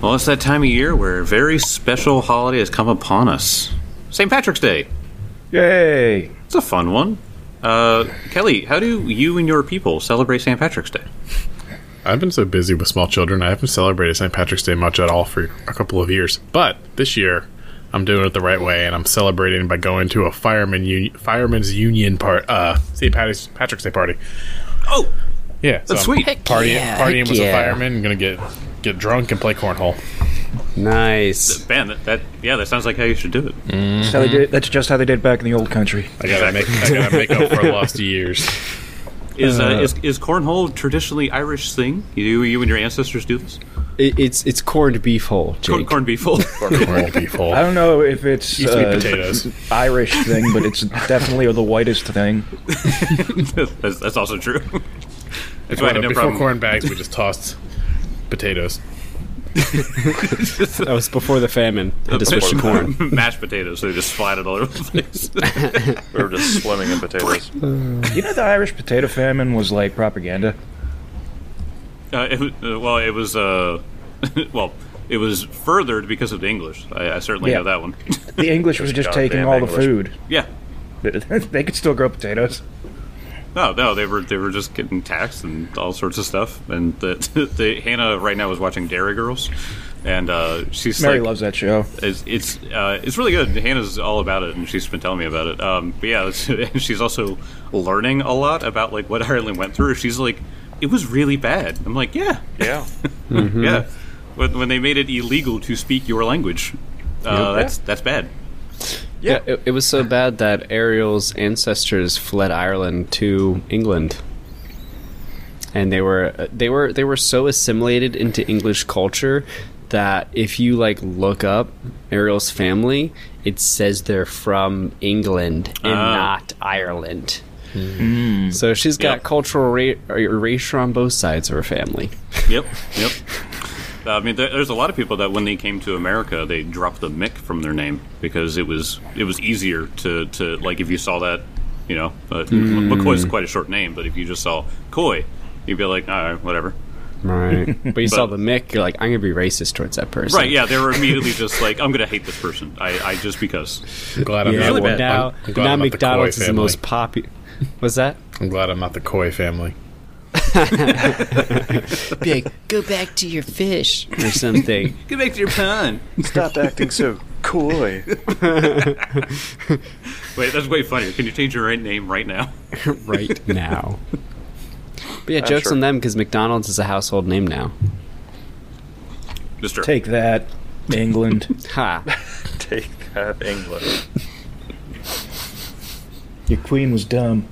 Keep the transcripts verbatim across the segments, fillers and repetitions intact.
Well, it's that time of year where a very special holiday has come upon us. Saint Patrick's Day. Yay! It's a fun one. Uh, Kelly, how do you and your people celebrate Saint Patrick's Day? I've been so busy with small children, I haven't celebrated Saint Patrick's Day much at all for a couple of years. But this year, I'm doing it the right way, and I'm celebrating by going to a fireman uni- fireman's union part, uh, Saint Patrick's, Patrick's Day party. Oh, yeah, that's so I'm sweet. Partying, yeah, partying heck with yeah. a fireman. I'm gonna get get drunk and play cornhole. Nice. Man, that, that yeah, that sounds like how you should do it. That's, how they did, that's just how they did back in the old country. I gotta make I gotta make up for lost years. Is, uh, Uh, is is cornhole traditionally Irish thing? You you and your ancestors do this? It, it's it's corned beef hole, Jake. Corn, corned beef hole. Corned beef hole. I don't know if it's Used to be uh, potatoes. Irish thing, but it's definitely the whitest thing. that's, that's also true. That's why I Before, had no before problem. corn bags, we just tossed potatoes. That was before the famine. Had to switch to corn. Mashed potatoes, so they just splattered all over the place. We were just swimming in potatoes. You know, the Irish potato famine was like propaganda. Uh, it, was- uh, well, it was uh, well, it was furthered because of the English. I, I certainly Yeah. know that one. The English was just taking goddamn all the English. food. Yeah. They could still grow potatoes. No, no, they were they were just getting taxed and all sorts of stuff. And the, the Hannah right now is watching Dairy Girls, and uh, she's Mary like, loves that show. It's it's, uh, it's really good. Hannah's all about it, and she's been telling me about it. Um, but yeah, it's, she's also learning a lot about like what Ireland went through. She's like, it was really bad. I'm like, yeah, Yeah. yeah. When, when they made it illegal to speak your language, uh, that's that's bad. Yeah, it, it was so bad that Ariel's ancestors fled Ireland to England, and they were they were they were so assimilated into English culture that if you like look up Ariel's family, it says they're from England and Ah. not Ireland. So she's got Yep. cultural ra- erasure on both sides of her family. Yep, yep. Uh, I mean, there, there's a lot of people that when they came to America, they dropped the Mick from their name because it was it was easier to, to like if you saw that, you know, uh, McCoy's quite a short name, but if you just saw Coy, you'd be like, all right, whatever. Right. But you saw But- the Mick, you're like, I'm going to be racist towards that person. Right? Yeah, they were immediately just like, I'm gonna hate this person. I, I just because. I'm glad I'm Yeah, not, well, I'm- now, I'm glad now I'm not the McDonald's Coy is the family. most popular. What's that? I'm glad I'm not the Coy family. Be like, go back to your fish or something. Get back to your pun. Stop acting so coy. Wait, that's way funnier. Can you change your right name right now? right now. But yeah, Uh, jokes sure. on them because McDonald's is a household name now. Mister Take that, England. Ha. Take that, England. Your queen was dumb.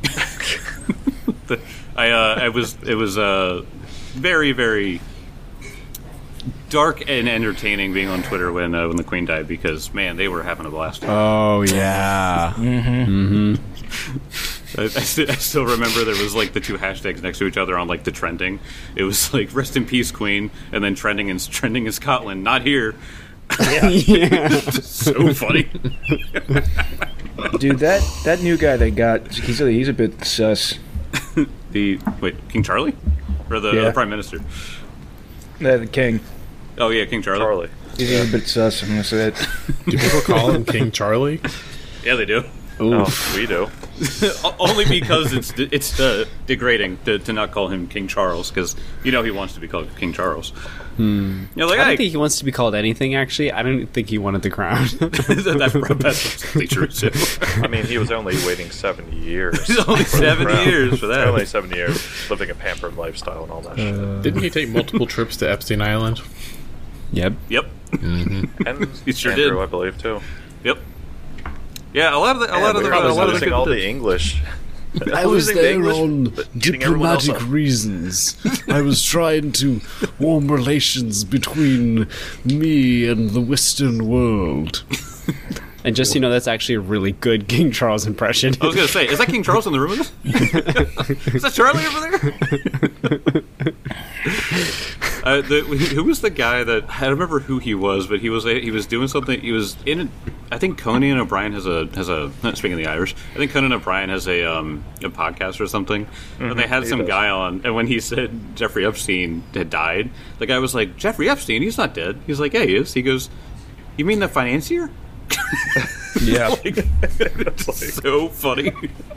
I uh, I was it was uh, very very dark and entertaining being on Twitter when uh, when the Queen died because man they were having a blast. Oh, yeah. I, I, st- I still remember there was like the two hashtags next to each other on like the trending. It was like "Rest in peace, Queen," and then trending in trending in Scotland, not here. yeah. So funny. Dude, that, that new guy they got, he's a, he's a bit sus. The wait, King Charlie, or the, Yeah. the Prime Minister? Uh, the king. Oh yeah, King Charlie. Charlie. He's a bit sus, I'm going to say it. Do people call him King Charlie? Yeah, they do. Oh, we do. O- Only because it's de- it's uh, degrading to, to not call him King Charles because you know he wants to be called King Charles. Hmm. You're like, I hey, don't think he wants to be called anything, actually. I don't think he wanted the crown. that's, that's absolutely true too. I mean, he was only waiting seventy years. It's only for the seven crown. yeat for that. Only seven years, living a pampered lifestyle and all that shit. Didn't he take multiple trips to Epstein Island? Yep. Yep, And He sure Andrew, did. I believe, too. yep. Yeah, a lot of the, a lot of the, We're a lot of losing the all people the did. English. I was Losing the there English, on but getting everyone else diplomatic up. reasons. I was trying to warm relations between me and the Western world. And just so you know, that's actually a really good King Charles impression. I was gonna say, is that King Charles in the room with us? Is that Charlie over there? Uh, the, who was the guy that I don't remember who he was, but he was he was doing something. He was in. I think Conan O'Brien has a has a. Speaking of the Irish, I think Conan O'Brien has a um, a podcast or something. Mm-hmm, and they had some does. guy on, and when he said Jeffrey Epstein had died, the guy was like, "Jeffrey Epstein, he's not dead." He's like, "Yeah, he is." He goes, "You mean the financier?" Yeah, like, it's like, so funny.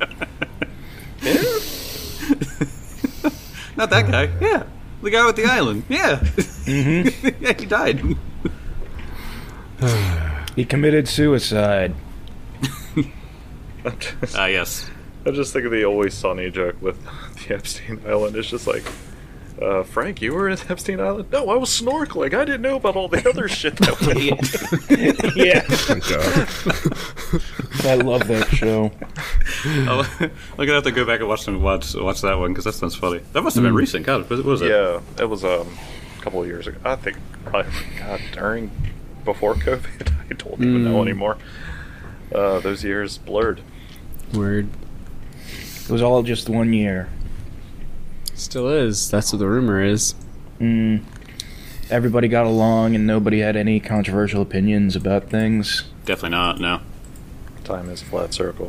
Not that guy. Yeah. The guy with the island. Yeah. Mm-hmm. Yeah, he died. He committed suicide. Ah, uh, yes. I just think of the Always Sunny joke with the Epstein Island. It's just like, uh, Frank, you were in Epstein Island? No, I was snorkeling. I didn't know about all the other shit that went on. Yeah. I love that show. I'm gonna have to go back and watch them watch watch that one because that sounds funny. That must have been mm. recent. God, what was it? Yeah, it was um, a couple of years ago. I think probably God during before COVID. I don't even mm. know anymore. Uh, those years blurred. Word. It was all just one year. Still is. That's what the rumor is. Mm. Everybody got along and nobody had any controversial opinions about things. Definitely not. No. Time is a flat circle.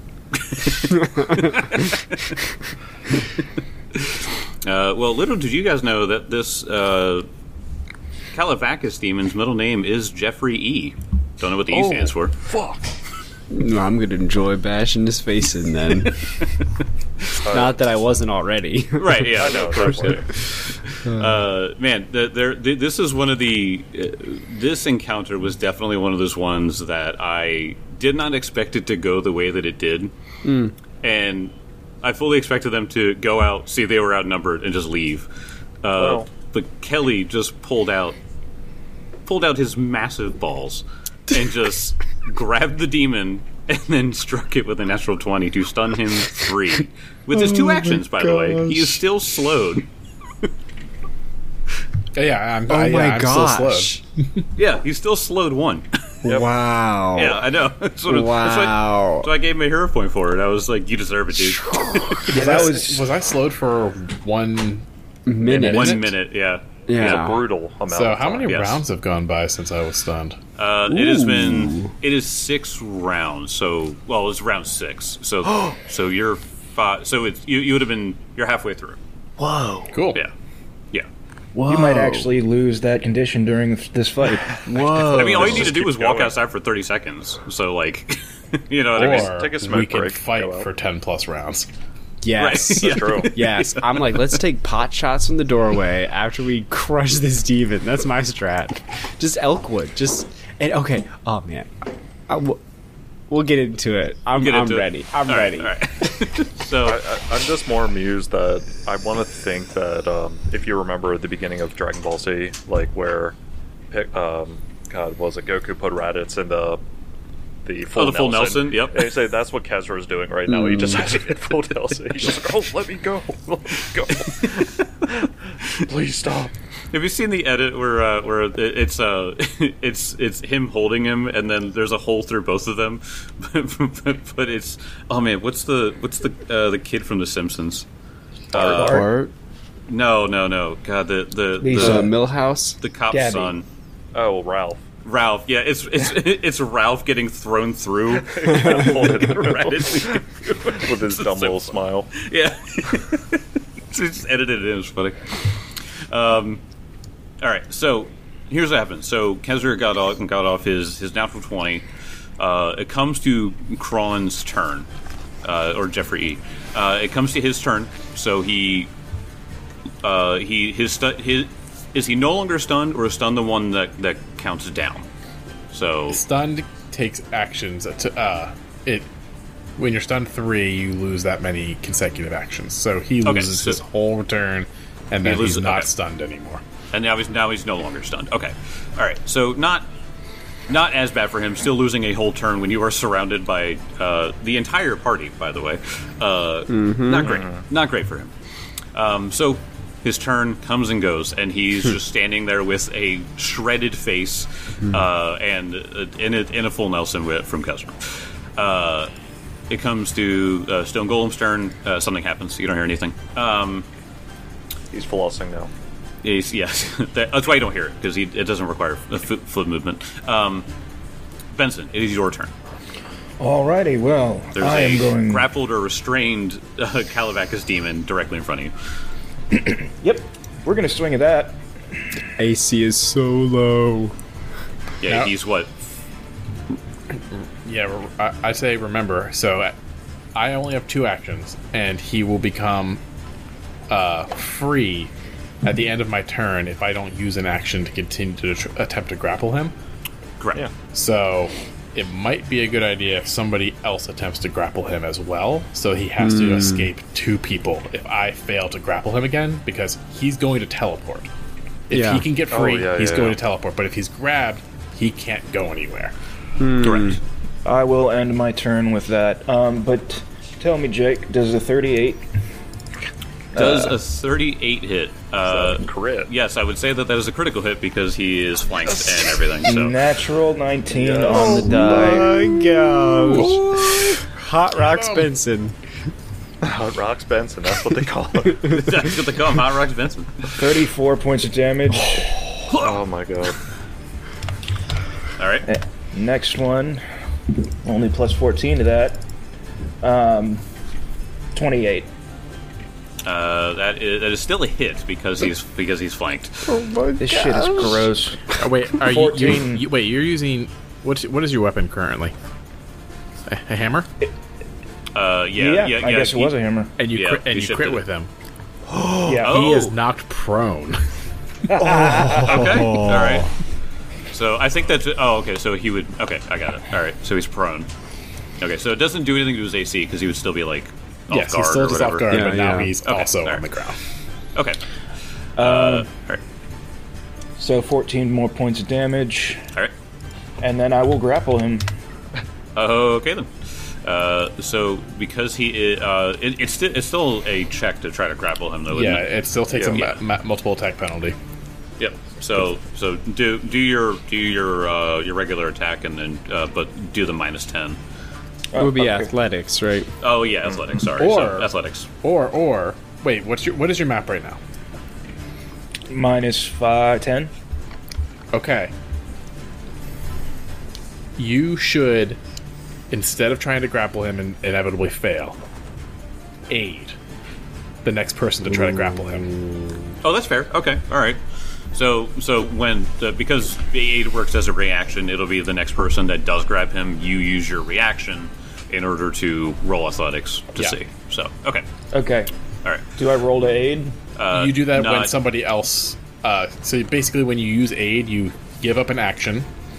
uh, well, little did you guys know that this uh, Calavacus demon's middle name is Jeffrey E. Don't know what the E oh, stands for. Fuck. No, I'm gonna enjoy bashing his face in then. uh, Not that I wasn't already. Right? Yeah, I know. Of course. Uh, man, the, there, the, this is one of the. Uh, this encounter was definitely one of those ones that I did not expect it to go the way that it did, mm. and I fully expected them to go out, see they were outnumbered, and just leave. Uh, wow. But Kelly just pulled out, pulled out his massive balls, and just grabbed the demon. And then struck it with a natural twenty to stun him three. With his two oh actions, by gosh. the way. He is still slowed. Yeah, I'm, oh I, yeah, my I'm gosh. still slowed. Yeah, he's still slowed one. Yep. Wow. Yeah, I know. That's what, wow. That's what, so I gave him a hero point for it. I was like, you deserve it, dude. Yeah, that was... Was I slowed for one minute? One minute, yeah. Yeah. It's a brutal amount So of how time. many Yes. rounds have gone by since I was stunned? Uh, it has been... It is six rounds. So, well, it's round six. So so you're five... So it's, you, you would have been... You're halfway through. Whoa. Cool. Yeah. Yeah. Whoa. You might actually lose that condition during this fight. Whoa. I mean, all you need Just to do keep is walk going. outside for thirty seconds. So, like... You know what Or I mean? Take a smoke we can break, fight go out. for ten plus rounds. Yes. Right. That's true. Yes. I'm like, let's take pot shots from the doorway after we crush this demon. That's my strat. Just Elkwood. Just and okay. Oh man, I, w- we'll get into it. I'm, Get I'm into it. ready. I'm All right, ready. all right. So... I, I, I'm just more amused that I want to think that um, if you remember the beginning of Dragon Ball Z, like where, um, God, was it Goku put Raditz in the the full Oh, the full Nelson? Nelson, yep. And you say that's what Kezra is doing right now. He just has to hit full Nelson. He's just like, oh, let me go, let me go. Please stop. Have you seen the edit where uh, where it's uh it's it's him holding him and then there's a hole through both of them, but, but, but it's oh man, what's the what's the uh, the kid from The Simpsons? Uh, Bart, no, no, no. God, the the Lisa. uh, the, Millhouse. the cop's Gabby. son, Oh, Ralph. Ralph. Yeah, it's it's it's Ralph getting thrown through. Raditz. With his dumb So little funny. smile. Yeah, it's just edited it in. It's funny. Um, all right, so here's what happens. So Kezra got off got off his his natural twenty. Uh, it comes to Kron's turn, uh, or Jeffrey E. Uh, it comes to his turn. So he uh, he his stu- his is he no longer stunned, or is stunned the one that that counts down? So Stunned takes actions to uh it when you're stunned three, you lose that many consecutive actions. So he Okay, loses so- his whole turn, and then loses- he's not okay. stunned anymore. and now he's now he's no longer stunned. Okay, all right. So not not as bad for him. Still losing a whole turn when you are surrounded by uh, the entire party. By the way, uh, not great. Not great for him. Um, so his turn comes and goes, and he's just standing there with a shredded face uh, and uh, in a, in a full Nelson whip from Kezra. Uh, it comes to uh, Stone Golem's turn. Uh, something happens. You don't hear anything. Um, He's flossing now. He's, yes, that, that's why you don't hear it, because it doesn't require a foot, foot movement. Um, Benson, it is your turn. Alrighty, well, There's I a am going. grappled or restrained uh, Calabacus demon directly in front of you. Yep, we're gonna swing at that. A C is so low. Yeah, Now- he's what? Yeah, re- I, I say remember. So uh, I only have two actions, and he will become uh, free at the end of my turn if I don't use an action to continue to tr- attempt to grapple him. Correct. Yeah. So it might be a good idea if somebody else attempts to grapple him as well. So he has to escape two people if I fail to grapple him again, because he's going to teleport. If Yeah. he can get Oh, free, yeah, he's yeah, going yeah. to teleport. But if he's grabbed, he can't go anywhere. Correct. I will end my turn with that. Um, but tell me, Jake, does a thirty-eight? Does a thirty-eight hit? Uh, Is that a crit? Yes, I would say that that is a critical hit because he is flanked and everything. So Natural nineteen Yes. on the die. my gosh. Hot Rocks Benson. Hot Rocks Benson, that's what they call it. that's what they call him, Hot Rocks Benson. thirty-four points of damage. Oh my god. All right. Next one, only plus fourteen to that. Um, twenty-eight. Uh, that is that is still a hit because he's because he's flanked. This shit is gross. Oh, wait, are you, you, fourteen. you? Wait, you're using what's what is your weapon currently? A, a hammer, Uh, yeah, yeah, I yeah, guess it he- was a hammer. and you Yeah, crit, and he you shifted crit it. with him. Yeah. Oh. He is knocked prone. Okay. All right. So I think that's oh okay. So he would okay. I got it. All right. So he's prone. Okay. So it doesn't do anything to his A C because he would still be like off Yes, guard he's still or just whatever. off guard, Yeah, but now yeah. he's Okay, also alright. on the ground. Okay. Uh, all right. So fourteen more points of damage, All right. and then I will grapple him. Okay then. Uh, so because he is, uh, it, it's still it's still a check to try to grapple him though. Yeah, Isn't it? it still takes Yeah. a ma- ma- multiple attack penalty. Yep. So so do do your do your uh, your regular attack and then uh, but do the minus ten. It would be okay. athletics, right? Oh yeah, athletics. Sorry. Or- so athletics. Or or wait, what's your what is your map right now? Minus five, ten. Okay. You should, instead of trying to grapple him and inevitably fail, aid the next person to try to grapple him. Oh, that's fair. Okay. All right. So so when the, because the aid works as a reaction, it'll be the next person that does grab him. You use your reaction in order to roll athletics to Yeah. see. So okay. Okay. All right. Do I roll to aid? Uh, you do that when not- somebody else. Uh, so basically, when you use aid, you give up an action,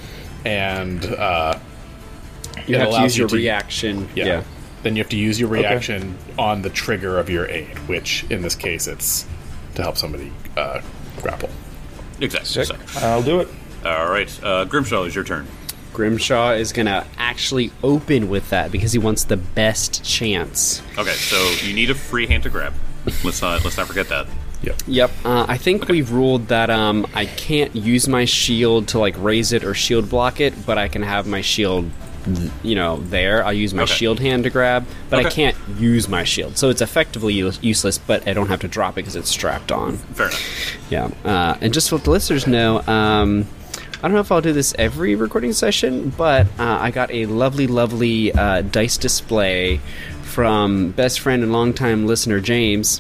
and uh, You it have to allows use you your to- reaction. Yeah. Yeah. Then you have to use your reaction on the trigger of your aid, which in this case it's to help somebody uh, grapple. Exactly. Sick. So, I'll do it. all right. Uh, Grimshaw, is your turn. Grimshaw is gonna actually open with that because he wants the best chance. Okay. So you need a free hand to grab. Let's not let's not forget that. Yep. Yep. Uh, I think we've ruled that um, I can't use my shield to like raise it or shield block it, but I can have my shield, you know, there. I'll use my Okay. shield hand to grab, but I Okay. can't use my shield, so it's effectively use- useless. But I don't have to drop it because it's strapped on. Fair enough. Yeah. Uh, and just to let the listeners know, um, I don't know if I'll do this every recording session, but uh, I got a lovely, lovely uh, dice display from best friend and longtime listener James.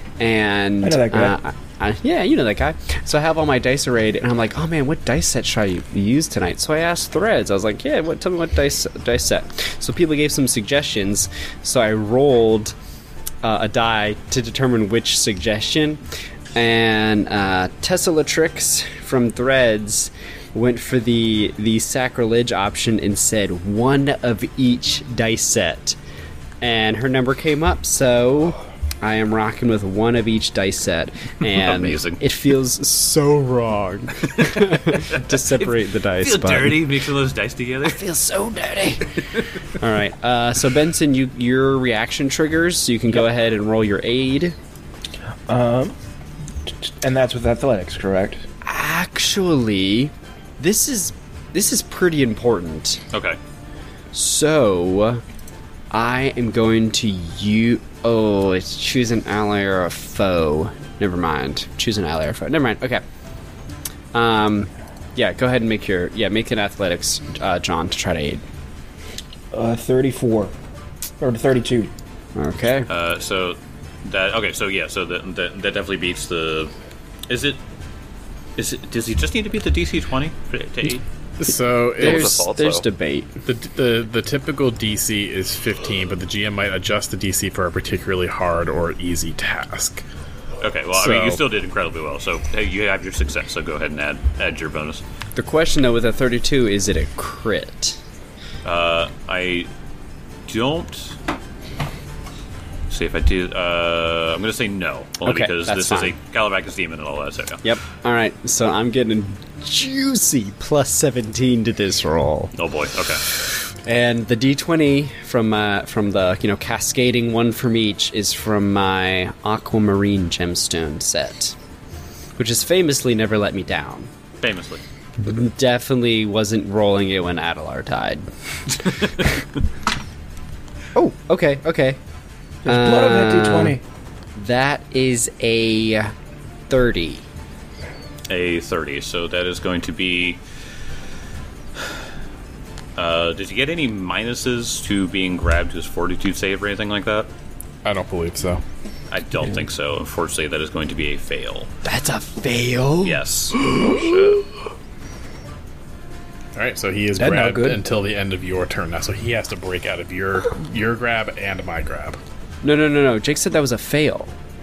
And I know that guy. uh, I, I, yeah, you know that guy. So I have all my dice arrayed, and I'm like, oh man, what dice set should I use tonight? So I asked Threads. I was like, yeah, what? Tell me what dice dice set. So people gave some suggestions. So I rolled uh, a die to determine which suggestion, and uh, Tesselatrix from Threads went for the the sacrilege option and said one of each dice set, and her number came up. So I am rocking with one of each dice set, and Amazing. it feels so wrong to separate the dice. Feel but dirty mixing those dice together. feels so dirty. All right, uh, so Benson, you your reaction triggers, so you can go ahead and roll your aid. Um, and that's with athletics, correct? Actually, this is this is pretty important. Okay. So, I am going to use. Oh, it's choose an ally or a foe. never mind. Choose an ally or foe. Never mind. Okay. Um, yeah, go ahead and make your yeah make an athletics, uh, John, to try to aid. Uh, thirty-four or thirty-two. Okay. Uh, so that okay. So yeah. So that, that that definitely beats the. Is it? Is it? Does he just need to beat the D C twenty to aid? So There's it's, thought there's so. debate. the, the the typical D C is fifteen, but the G M might adjust the D C for a particularly hard or easy task. Okay. Well, I mean, you So- still did incredibly well. So hey, you have your success. So go ahead and add add your bonus. The question though with a thirty-two, is it a crit? Uh, I don't. See if I do. Uh, I'm going to say no, only Okay, because that's this fine. is a Calabacus demon and all that. So yeah. Yep. All right. So I'm getting a juicy plus seventeen to this roll. Oh boy. Okay. And the D twenty from uh, from the you know cascading one from each is from my Aquamarine gemstone set, which has famously never let me down. Famously. Definitely wasn't rolling it when Adelar died. Oh, okay, okay. There's blood on that Uh, D twenty. That is a thirty. A thirty. So that is going to be. Uh, did you get any minuses to being grabbed to his fortitude save or anything like that? I don't believe so. I don't think so. Unfortunately, that is going to be a fail. That's a fail. Yes. All right, so he is That's not grabbed good. until the end of your turn now. So he has to break out of your your grab and my grab. No, no, no, no. Jake said that was a fail.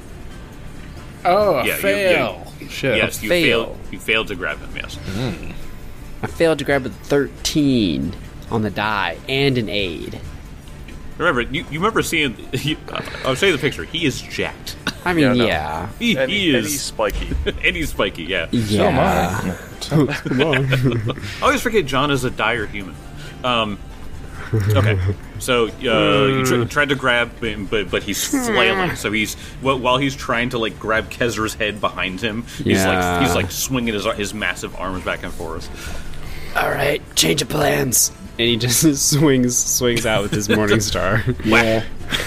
Oh, a Yeah, you- fail! Shit. Yes, you fail. failed. You failed to grab him. Yes. I failed to grab a thirteen on the die and an aid. Remember, you, you remember seeing. He, I'll show you the picture. He is jacked. I mean, Yeah, no. yeah. He, And, he and he's is. spiky. And he's spiky. Yeah. So am Yeah. I. I always forget John is a dire human. Um, okay, so uh, you tr- tried to grab him, but but he's flailing. So he's wh- while he's trying to like grab Kezra's head behind him, he's Yeah. like he's like swinging his his massive arms back and forth. All right, change of plans. And he just swings swings out with his morning star. Yeah.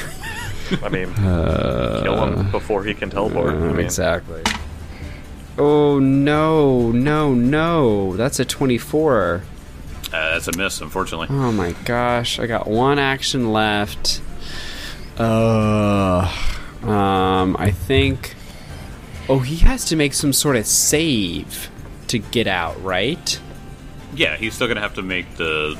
I mean, kill him before he can teleport. I mean, Exactly. Oh no, no, no! That's a twenty-four. Uh, that's a miss, unfortunately. Oh my gosh, I got one action left. Uh, um, I think. Oh, he has to make some sort of save to get out, right? Yeah, he's still gonna have to make the.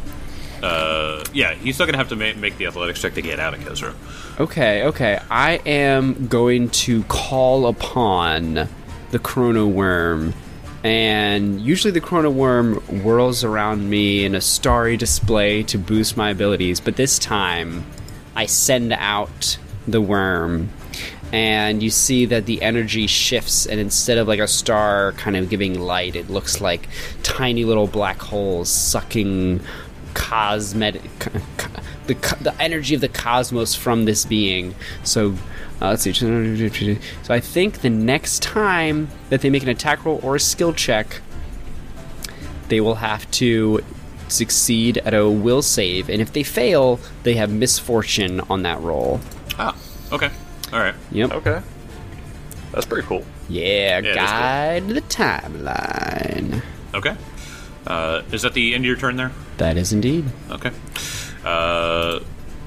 Uh, yeah, he's still gonna have to ma- make the athletics check to get out of Kezra. Okay, okay. I am going to call upon the Chrono Worm. And usually the Chrono Worm whirls around me in a starry display to boost my abilities, but this time I send out the worm, and you see that the energy shifts, and instead of like a star kind of giving light, it looks like tiny little black holes sucking cosmetic the co- the energy of the cosmos from this being. So uh, let's see. So I think the next time that they make an attack roll or a skill check, they will have to succeed at a will save, and if they fail, they have misfortune on that roll. Ah, okay, all right. Yep. okay. That's pretty cool. Yeah, Yeah, guide to the timeline. Okay. Uh, is that the end of your turn there? That is indeed. Okay. Uh,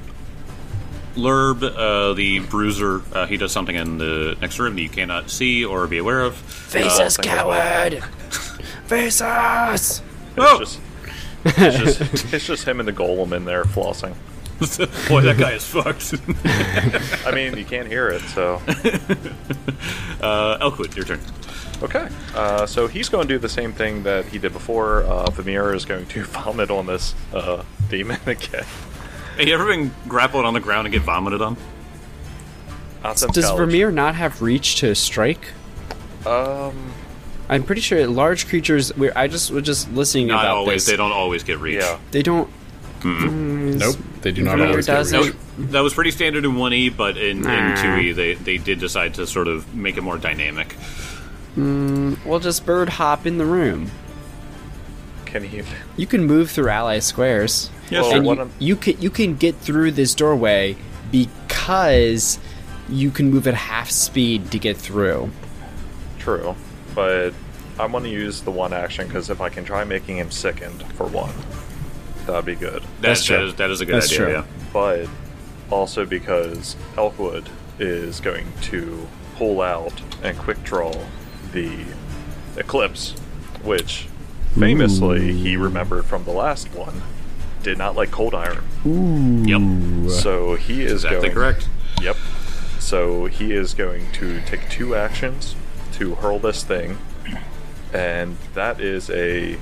Lurb, uh, the bruiser, uh, he does something in the next room that you cannot see or be aware of. Face Uh, us, coward! Face us! It's Oh! just, it's just, it's just him and the golem in there flossing. Boy, that guy is fucked. I mean, you can't hear it, so uh, Elkwood, your turn. okay. Uh, so he's going to do the same thing that he did before. Uh, Vamir is going to vomit on this uh, demon again. Hey, you ever been grappled on the ground and get vomited on? Not since Does college. Vermeer not have reach to strike? Um, I'm pretty sure large creatures. We're, I just was just listening Not about always. this. They don't always get reach. yeah. They don't. Nope, they do not Vermeer always get doesn't. reach. That was, that was pretty standard in one E, but in, Nah. in two E, they, they did decide to sort of make it more dynamic. We'll just bird hop in the room. Can he? You can move through ally squares. Yes, Well, sir. and what you, I'm- you can you can get through this doorway because you can move at half speed to get through. True, but I want to use the one action because if I can try making him sickened for one, that'd be good. That, That's that true. is that is a good That's idea. true. Yeah. But also because Elkwood is going to pull out and quick draw the Eclipse, which famously he remembered from the last one did not like Cold Iron. Yep. So he is Exactly going. correct. Yep. So he is going to take two actions to hurl this thing, and that is a.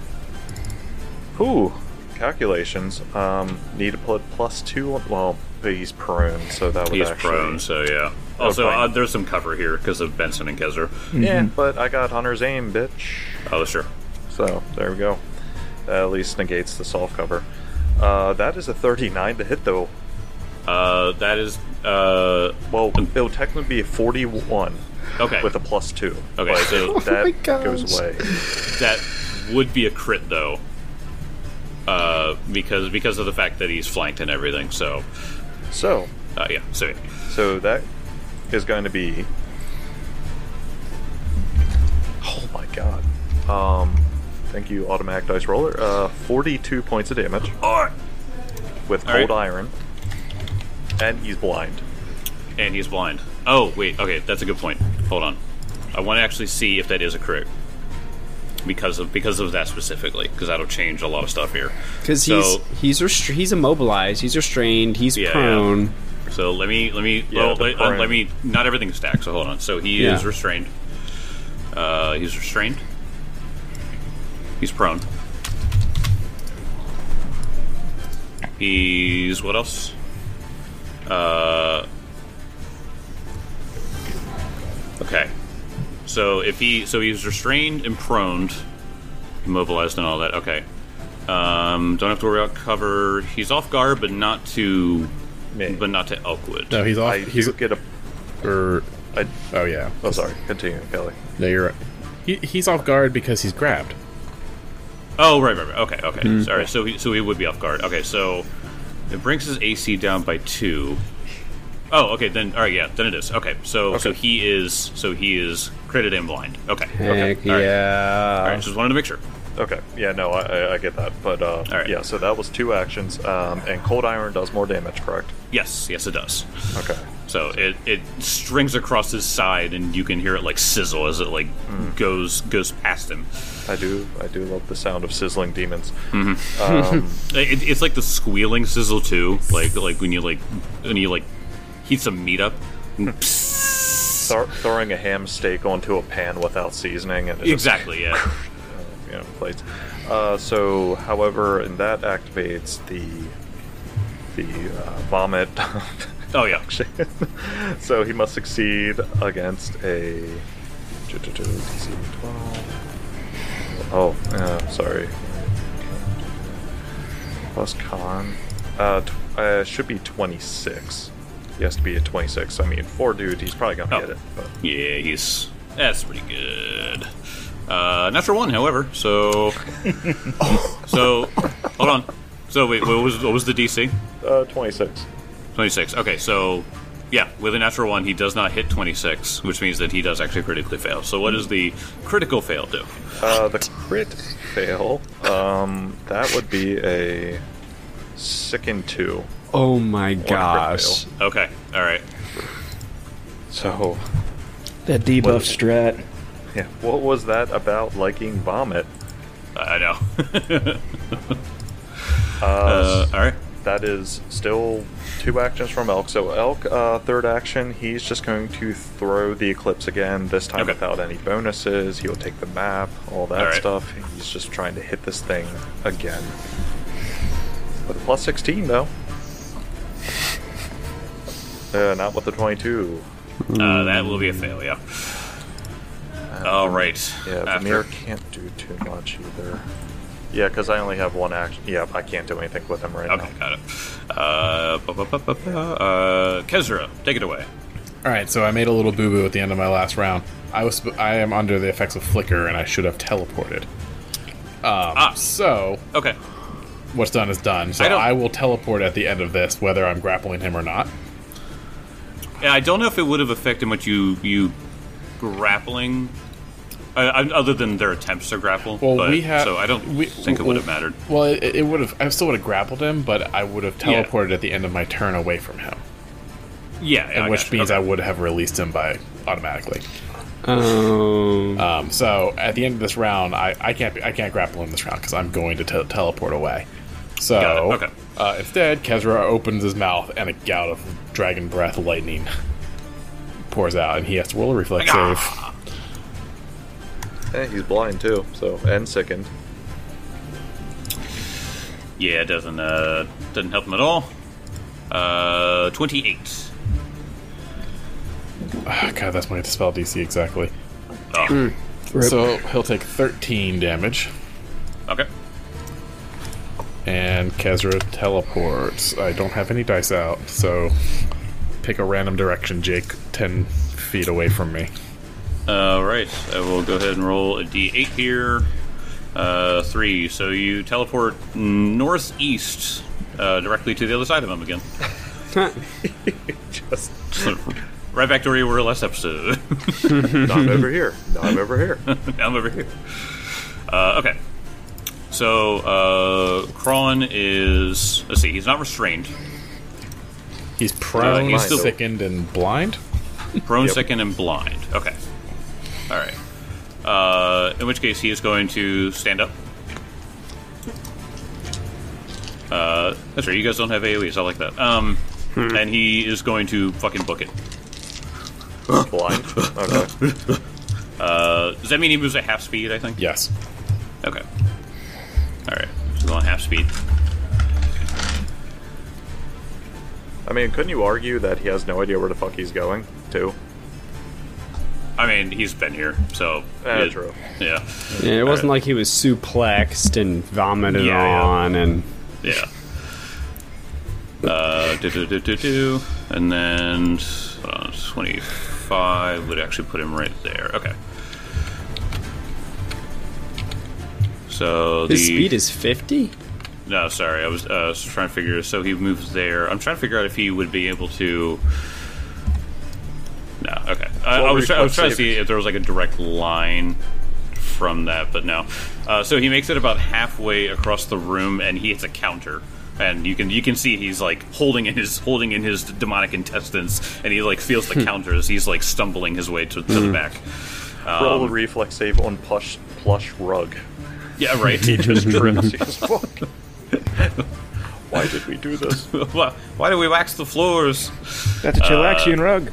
Whew. Calculations. Um, need to put plus two. On, well, but he's prone, so that would He's actually. prone, so yeah. Also, fine. uh, there's some cover here because of Benson and Kezra. Yeah, but I got Hunter's aim, bitch. Oh, sure. So there we go. That at least negates the soft cover. Uh, that is a thirty-nine to hit, though. Uh, that is uh Well, it'll technically be a forty-one okay. with a plus two. Okay, but so- that goes away. That would be a crit though, uh, because because of the fact that he's flanked and everything. So, So, uh, yeah. So yeah. so that is going to be. Oh my god. Um, thank you, automatic dice roller. Uh, forty-two points of damage with All cold right. iron, and he's blind. And he's blind. Oh wait, okay, that's a good point. Hold on, I want to actually see if that is a crit because of because of that specifically, because that'll change a lot of stuff here. Because So- he's he's restra- he's immobilized, he's restrained, he's Yeah, prone. So let me let me Yeah, well, the let, uh, prone. let me not everything's stacked. So hold on. So he Yeah. is restrained. Uh, he's restrained. He's prone. He's what else? Uh. Okay. So if he so he's restrained and proned, immobilized and all that. Okay. Um, don't have to worry about cover. He's off guard, but not to, Me. but not to Elkwood. No, he's off. I he's do get a. or, I, oh yeah. oh, sorry. Continue, Kelly. No, you're right. He, he's off guard because he's grabbed. Oh, right, right, right. Okay, okay. Sorry. So he, so he would be off guard. Okay, so it brings his A C down by two. Oh, okay. Then, all right, yeah. Then it is. Okay, so so Okay. he is so he is critted and blind. Okay. Heck okay. All right. yeah. All right. Just wanted to make sure. Okay. Yeah, no, I, I- I get that. But, uh, right. yeah, so that was two actions. Um, and cold iron does more damage, correct? Yes, yes, it does. Okay. So it, it strings across his side, and you can hear it like sizzle as it like goes goes past him. I do I do love the sound of sizzling demons. Mm-hmm. Um, It, it's like the squealing sizzle too, like like when you like when you like heat some meat up. throw- throwing a ham steak onto a pan without seasoning and it just, Exactly. Yeah. you know, plates. Uh, so, however, and that activates the the uh, vomit. Oh yeah. So he must succeed against a D C twelve. Oh, uh, sorry. Plus con. Uh, t- uh, should be twenty-six. He has to be a twenty-six. I mean, for dude, he's probably gonna Oh. get it. But Yeah, he's that's pretty good. Uh, natural one, however. So, so hold on. So wait, what was what was the D C? uh, twenty-six. twenty-six. Okay, so yeah, with a natural one, he does not hit twenty-six, which means that he does actually critically fail. So what does the critical fail do? Uh, the crit fail. Um, that would be a sicken two. Oh my crit gosh. fail. Okay, all right. So, That debuff What- strat. yeah, what was that about liking vomit? I know. Uh, uh, all right. That is still two actions from Elk. So Elk, uh, third action, he's just going to throw the Eclipse again, this time Okay. without any bonuses. He'll take the map, all that Alright. stuff. He's just trying to hit this thing again. With a plus sixteen, though. Uh, not with the twenty-two. Uh, that will be a fail. Yeah. All right. Yeah, After- Vermeer can't do too much either. Yeah, because I only have one action. Yeah, I can't do anything with him right Okay, now. got it. Uh, ba- ba- ba- ba- ba- uh, Kezra, take it away. All right, so I made a little boo boo at the end of my last round. I was I am under the effects of flicker, and I should have teleported. Um, Ah. So Okay. what's done is done. So I don't- I will teleport at the end of this, whether I'm grappling him or not. Yeah, I don't know if it would have affected much you you grappling, uh, other than their attempts to grapple. Well, but, we have. so I don't we, think it would have mattered. Well, it, it would have. I still would have grappled him, but I would have Yeah. teleported at the end of my turn away from him, Yeah, yeah I which gotcha. means okay. I would have released him by automatically. Um, Um, so at the end of this round, I, I can't be, I can't grapple in this round because I'm going to te- teleport away. So Got it, okay. uh, instead, Kezra opens his mouth and a gout of dragon breath lightning pours out, and he has to roll a reflex Ah. save. Eh, he's blind too, so and sickened. Yeah, it doesn't uh, doesn't help him at all. Uh, twenty-eight. Ah, God, that's my spell D C exactly. Oh, So he'll take thirteen damage, okay. and Kezra teleports. I don't have any dice out, so pick a random direction, Jake, ten feet away from me. All right, I will go ahead and roll a d eight here. Uh, three. So you teleport northeast, uh, directly to the other side of him again. Just, Right back to where you were last episode. no, I'm over here. No, I'm over here. I'm over here. Uh, okay. So, uh, Kron is... Let's see, he's not restrained. He's prone, Uh, he's still- sickened, and blind. Prone, Yep. second, and blind. Okay. Alright. Uh, in which case, he is going to stand up. Uh, that's right, you guys don't have A O Es. I like that. Um, and he is going to fucking book it. Blind. Okay. Uh, does that mean he moves at half speed, I think? Yes. Okay. Alright, so going half speed. I mean, couldn't you argue that he has no idea where the fuck he's going to? I mean, he's been here, so... Eh, it- true. Yeah. yeah, it wasn't Alright. like he was suplexed and vomited Yeah, yeah. on, and Yeah. Uh, do do do do do, and then hold on, twenty-five would actually put him right there. Okay. So his the speed is fifty. no, sorry, I was, uh, was trying to figure. So he moves there. I'm trying to figure out if he would be able to. No, okay. I, I Well, was, try, I was reflex trying to save. see if there was like a direct line from that, but no. Uh, so he makes it about halfway across the room, and he hits a counter. And you can you can see he's like holding in his holding in his demonic intestines, and he like feels the counter as he's like stumbling his way to, to the back. Roll a Um, reflex save on plush plush rug. yeah, right. He just trips. He goes, fuck. Why did we do this? why, why do we wax the floors? That's a Chilaxian rug.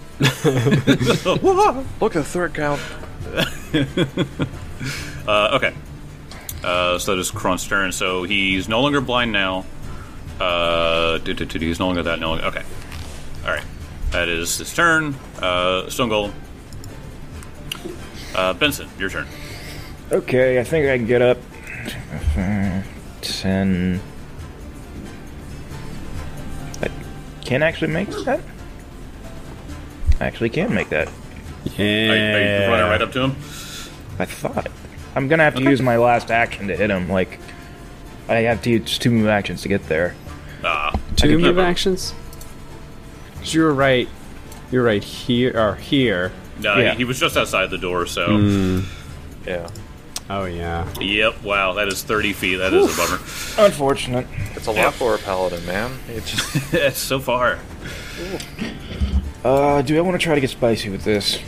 Look at the third count. Uh, okay. Uh, so that is Kron's turn. So he's no longer blind now. Uh, do, do, do, do, he's no longer that. No longer. Okay. All right. That is his turn. Uh, Stone Golem. Uh, Benson, your turn. Okay, I think I can get up. Uh, ten. I can actually make that? I actually can make that. Are, you- are you running right up to him? I thought. I'm gonna have to use my last action to hit him. Like, I have to use two move actions to get there. Ah. Two can move keep- actions. 'Cause you're right. You're right here or here. No, Yeah. he, he was just outside the door. So. Yeah. Oh yeah. Yep. Wow. That is thirty feet. That is a bummer. Unfortunate. It's a lot for a paladin, man. It just, It's so far. Uh, do I want to try to get spicy with this?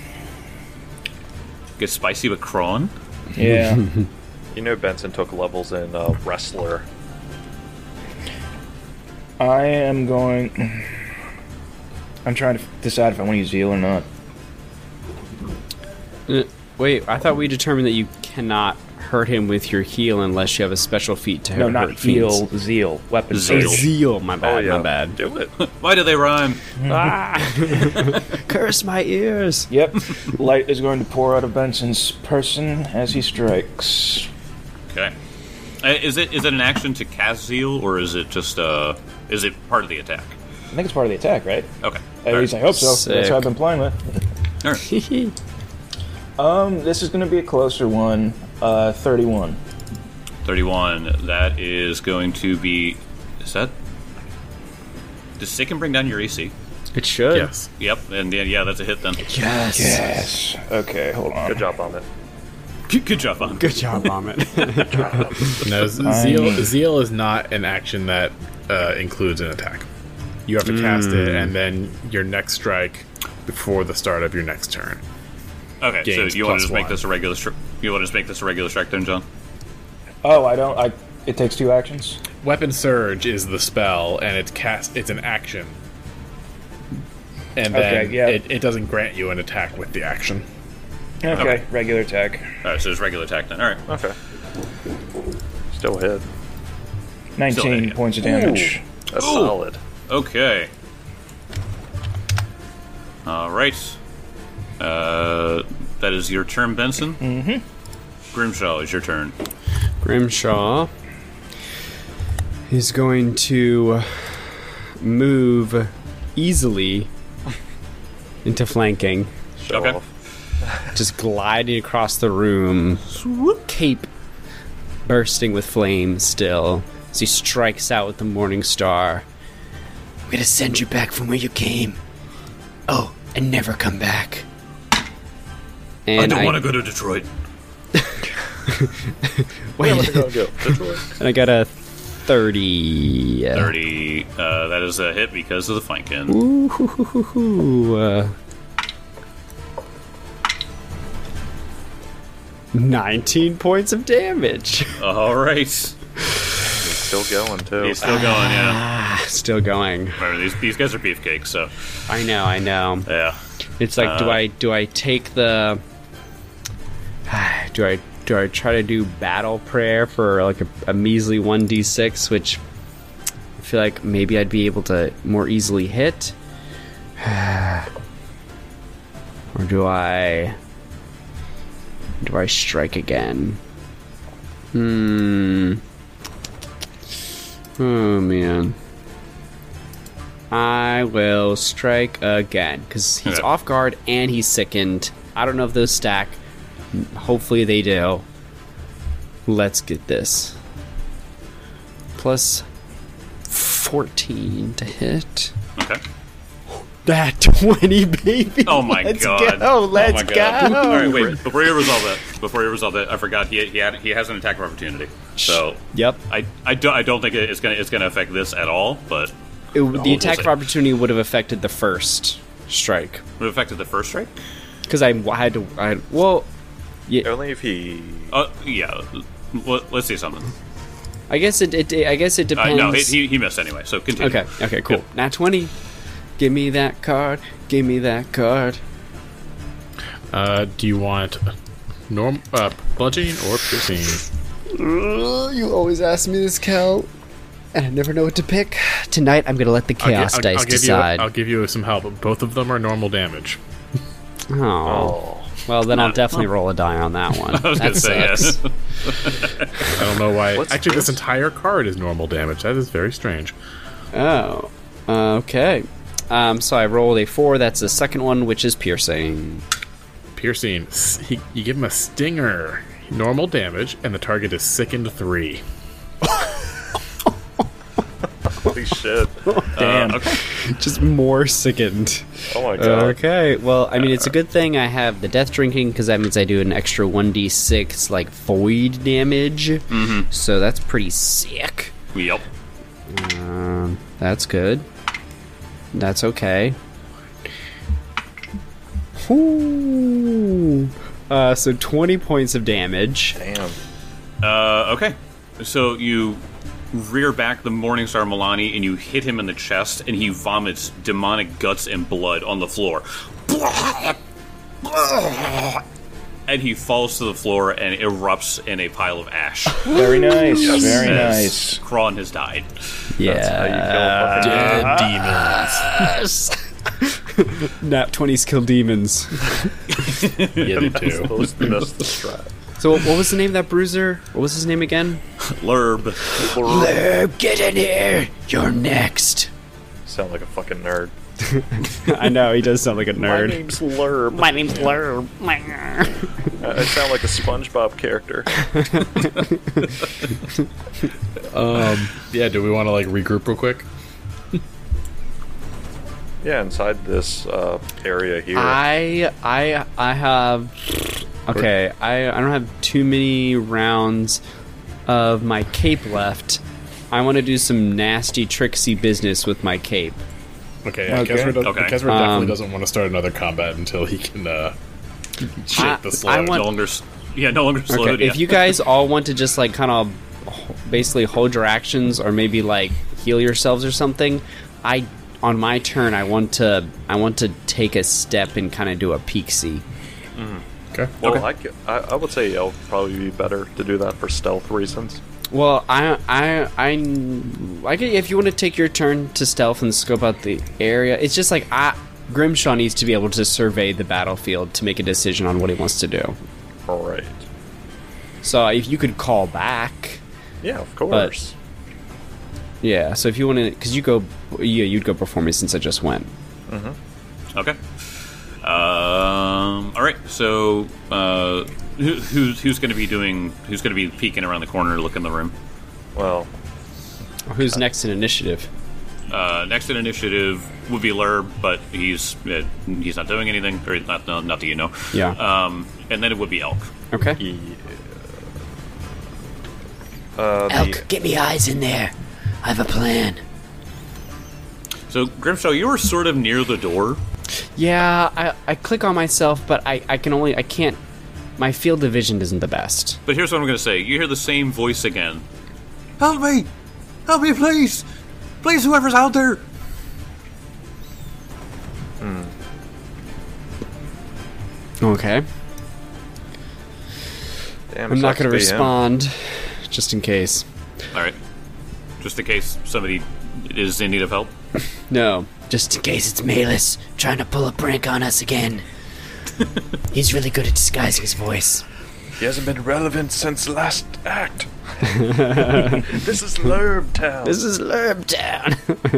Get spicy with Kron. Yeah. you know, Benson took levels in uh, wrestler. I am going. I'm trying to decide if I want to use zeal or not. Uh, Wait, I thought we determined that you cannot hurt him with your heal unless you have a special feat to No, hurt not fiends. heal, zeal. Weapon Zeal. Oh, zeal. zeal. My Oh, bad. yeah. My bad. Do it. Why do they rhyme? Ah! Curse my ears. Yep. Light is going to pour out of Benson's person as he strikes. Okay. Uh, is it is it an action to cast Zeal, or is it just uh is it part of the attack? I think it's part of the attack, right? Okay. At least I hope so. Sick. That's what I've been playing with. All right. Um, this is going to be a closer one. Uh, thirty-one. thirty-one. That is going to be. Is that. Does Sicken bring down your A C? It should. Yes. Yep, and yeah, yeah, that's a hit then. Yes. Yes. Okay, hold on. Good job on it. Good, good job, on. Good job, Vomit. No, zeal, zeal is not an action that uh, includes an attack. You have to cast it, and then your next strike before the start of your next turn. Okay, Gains so you want plus to just make one. this a regular? Stri- you want to just make this a regular strike then, John? Oh, I don't. I. It takes two actions. Weapon Surge is the spell, and it's cast. It's an action, and then Okay, yeah. it, it doesn't grant you an attack with the action. Okay, Okay. regular attack. All right, so it's regular attack then. All right. Okay. Still hit. Nineteen hit. points of damage. That's solid. Okay. All right. Uh, that is your turn, Benson. Mm-hmm. Grimshaw, is your turn. Grimshaw is going to move easily into flanking, Show Okay. off. just gliding across the room, cape bursting with flames still, as he strikes out with the Morning Star. I'm gonna send you back from where you came. Oh, and never come back. And I don't want to go to Detroit. wait, Go, go. Detroit. and I got a thirty. uh, thirty. Uh, that is a hit because of the flanking. Ooh, uh, nineteen points of damage. All right. Still going, too. He's still going, yeah. Ah, still going. Remember, these, these guys are beefcakes, so I know, I know. yeah. It's like, do Uh, I do I take the? Do I do I try to do battle prayer for like a, a measly one d six, which I feel like maybe I'd be able to more easily hit, or do I do I strike again? Hmm. Oh man. I will strike again because he's Okay. off guard and he's sickened. I don't know if those stack. Hopefully they do. Let's get this. Plus fourteen to hit. Okay. That twenty, baby. Oh my let's god. Go. Let's oh my god. go. All right, wait. Before you resolve that, before you resolve that, I forgot he he had he has an attack of opportunity. So Yep. I I don't I don't think it's gonna it's gonna affect this at all, but It, the we'll attack see. of opportunity would have affected the first strike it affected the first strike. because I had to. I had, well, yeah. Only if he... Uh, yeah. Let, let's see something. I guess it. it I guess it Uh, depends. no, he, he he missed anyway. So continue. Okay. Okay. Cool. Nat twenty. Give me that card. Give me that card. Uh, do you want norm uh, bludgeoning or piercing? You always ask me this, Kel, and I never know what to pick. Tonight, I'm gonna let the I'll gi- chaos I'll- dice I'll give decide. You, I'll give you some help. Both of them are normal damage. oh. Oh. Well, then Nah. I'll definitely roll a die on that one. I was that gonna say sucks. yes. I don't know why. What's Actually, this this? entire card is normal damage. That is very strange. Oh. Okay. Um, so I rolled a four. That's the second one, which is piercing. Piercing. S- He, you give him a stinger. Normal damage, and the target is sickened three. Holy shit. Damn. Uh, okay. Just more sickened. Oh my god. Okay. Well, I mean, it's a good thing I have the death drinking because that means I do an extra one d six like void damage. Mm-hmm. So that's pretty sick. Yep. Um, that's good. That's okay. Ooh. Uh, so twenty points of damage. Damn. Uh, okay. So you rear back the Morningstar Milani and you hit him in the chest, and he vomits demonic guts and blood on the floor. And he falls to the floor and erupts in a pile of ash. Very nice. Very As nice. Kron has died. Yeah. How you Dead kill a fucking demons. Nat twenties kill demons. Yeah, they do. Supposed to miss the strat. So what was the name of that bruiser? What was his name again? Lurb. Lurb, get in here. You're next. Sound like a fucking nerd. I know, he does sound like a My nerd. name's Lurb. My name's Lurb. Uh, I sound like a SpongeBob character. Um, yeah, do we want to like regroup real quick? Yeah, inside this uh, area here. I I I have okay. I I don't have too many rounds of my cape left. I want to do some nasty, tricksy business with my cape. Okay, yeah, Okay. Kesra, does, Okay. Kesra definitely Um, doesn't want to start another combat until he can uh, shake I- the I slug. want- No longer, s- yeah, no longer slowed. Okay, yeah. if you guys all want to just like kind of basically hold your actions, or maybe like heal yourselves or something, I on my turn I want to I want to take a step and kind of do a peek see. Okay. well, I, c- I, I would say it'll probably be better to do that for stealth reasons. Well, I, I, I, I get if you want to take your turn to stealth and scope out the area. It's just like I, Grimshaw needs to be able to survey the battlefield to make a decision on what he wants to do. All right. So if you could call back, Yeah, of course. yeah. So if you want to, because you go, yeah, you'd go before me since I just went. Okay. Um. All right. So, uh, who, who's who's going to be doing? Who's going to be peeking around the corner, looking the room? Well, Who's next in initiative? Uh, next in initiative would be Lurb, but he's uh, he's not doing anything, or not not, not that you know. Yeah. Um. And then it would be Elk. Okay. he, uh, the, Elk, get me eyes in there. I have a plan. So Grimshaw, you were sort of near the door. Yeah, I, I click on myself, but I, I can only I can't. My field of vision isn't the best. But here's what I'm going to say: you hear the same voice again. Help me! Help me, please! Please, whoever's out there! Okay. damn, I'm not sucks going to be him. respond, just in case. All right, just in case somebody is in need of help. No. Just in case it's Malus trying to pull a prank on us again. He's really good at disguising his voice. He hasn't been relevant since last act. This is Lurb Town. This is Lurb Town.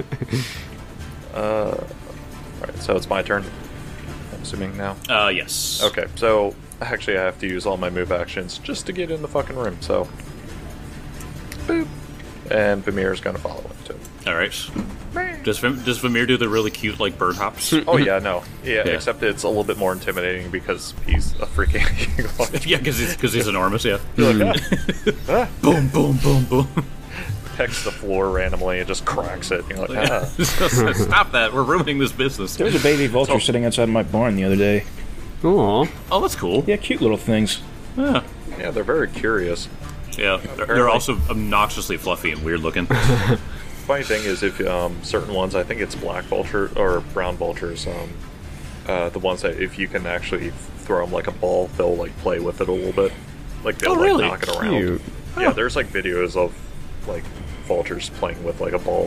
Alright, so it's my turn. I'm assuming now. Uh, yes. Okay, so actually I have to use all my move actions just to get in the fucking room, so. Boop. And Vamir's gonna follow him too. All right. Does Vim- does Vamir do the really cute like bird hops? Oh yeah, no. Yeah, Yeah. except it's a little bit more intimidating because he's a freaking Yeah, because he's, 'cause he's enormous. Yeah. You're like, ah. Boom, boom, boom, boom. Pecks the floor randomly and just cracks it. You're like, ah. Stop that! We're ruining this business. There was a baby vulture sitting outside my barn the other day. Aw. Oh, that's cool. Yeah, cute little things. Yeah. Yeah, they're very curious. Yeah. They're, they're also obnoxiously fluffy and weird looking. Funny thing is, if um, certain ones, I think it's black vulture or brown vultures, um, uh, the ones that if you can actually throw them like a ball, they'll like play with it a little bit, like they'll Oh, like really? knock it around. Cute. Yeah, there's like videos of like vultures playing with like a ball.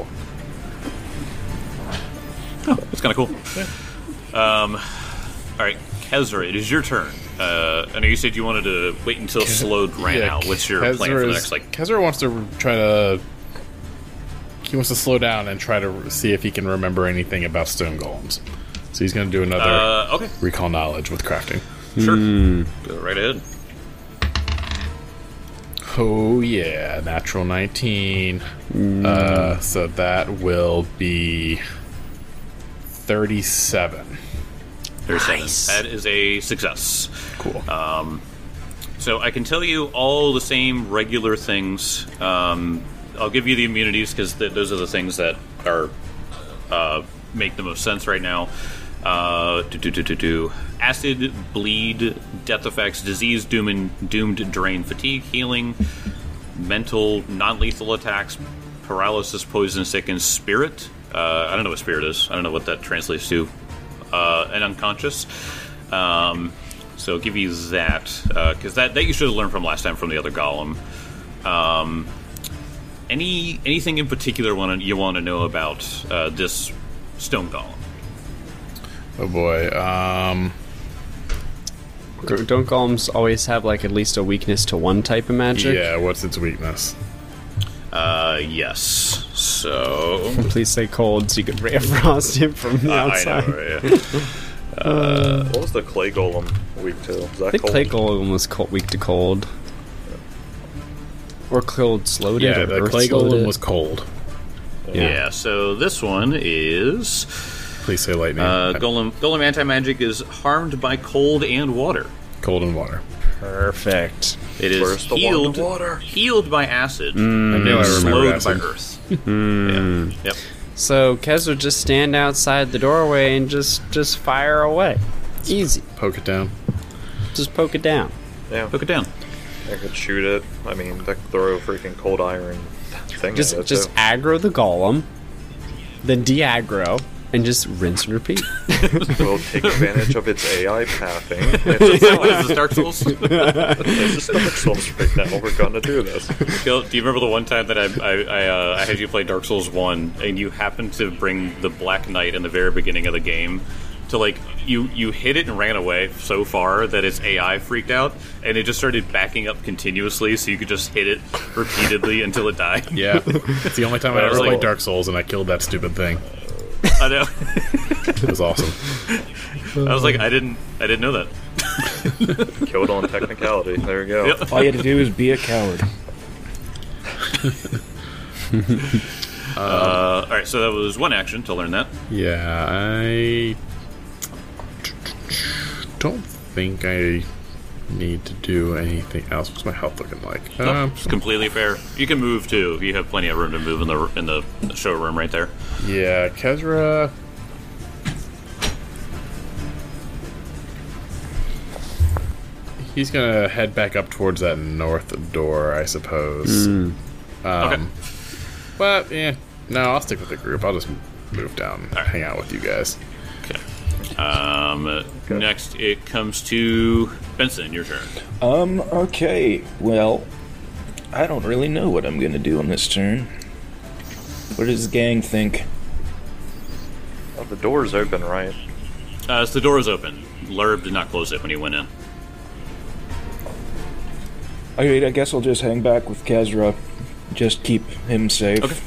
It's kind of cool. Um, all right, Kezra, it is your turn. Uh, I know you said you wanted to wait until Slowed ran Yeah, out. What's your Kezra plan for the is- next like? Kezra wants to try to. He wants to slow down and try to see if he can remember anything about stone golems. So he's going to do another Uh, okay, recall knowledge with crafting. sure. Go right ahead. Oh yeah, natural nineteen. Uh, so that will be thirty-seven. There's Nice. seven. That is a success. Cool. So I can tell you all the same regular things. Um, I'll give you the immunities because th- those are the things that are uh, make the most sense right now. Uh, do, do, do, do, do. Acid, bleed, death effects, disease, doom and, doomed, drain, fatigue, healing, mental, non-lethal attacks, paralysis, poison, sicken, spirit. Uh, I don't know what spirit is. I don't know what that translates to. Uh, and unconscious. Um, so I'll give you that because that that you should have learned from last time from the other golem. Um, any anything in particular want you want to know about uh, this stone golem? Oh boy. Um, Don't golems always have like at least a weakness to one type of magic? yeah. What's its weakness? Uh, yes. So Please say cold so you could ray of frost him from the I outside. know. Yeah. What was the clay golem weak to? Is I that think cold? clay golem was cold, weak to cold. Or cold slowed it. Yeah, or the earth clay slowed golem it. was cold. Yeah. So this one is Please say lightning. Uh, Golem Golem anti-magic is harmed by cold and water. Cold and water. Perfect. It is Where's the healed, water? healed by acid, I and knew I remembered slowed acid. by earth. Yeah. Yep. So Kez would just stand outside the doorway and just just fire away. Easy. Poke it down. Just poke it down. Yeah, Hook it down. I could shoot it. I mean, I could throw a freaking cold iron thing Just at it, just too. aggro the golem, then de-aggro, and just rinse and repeat. We'll take advantage of its A I pathing. What It's is this, Dark Souls? just Dark Souls right now. We're gonna do this. Gil, do you remember the one time that I I, I, uh, I had you play Dark Souls one, and you happened to bring the Black Knight in the very beginning of the game to, like, you, you hit it and ran away so far that its A I freaked out, and it just started backing up continuously so you could just hit it repeatedly until it died? Yeah. It's the only time I I ever was played like- Dark Souls, and I killed that stupid thing. I know. It was awesome. I was like, I didn't I didn't know that. Killed on technicality. There you go. Yep. All you had to do is be a coward. Uh, all right, so that was one action to learn that. Yeah, I don't think I need to do anything else. What's my health looking like? No, Um, it's completely fair. You can move too. You have plenty of room to move in the in the showroom right there. yeah, Kezra. He's gonna head back up towards that north door, I suppose. Um, Okay. But yeah, no, I'll stick with the group. I'll just move down, and hang out with you guys. Okay. Um, uh, next, it comes to Benson. Your turn. Um, okay. Well, I don't really know what I'm gonna do on this turn. What does the gang think? Oh, the door's open, right? Uh, so the door is open. Lurb did not close it when he went in. Alright, I guess I'll just hang back with Kezra. Just keep him safe. Okay.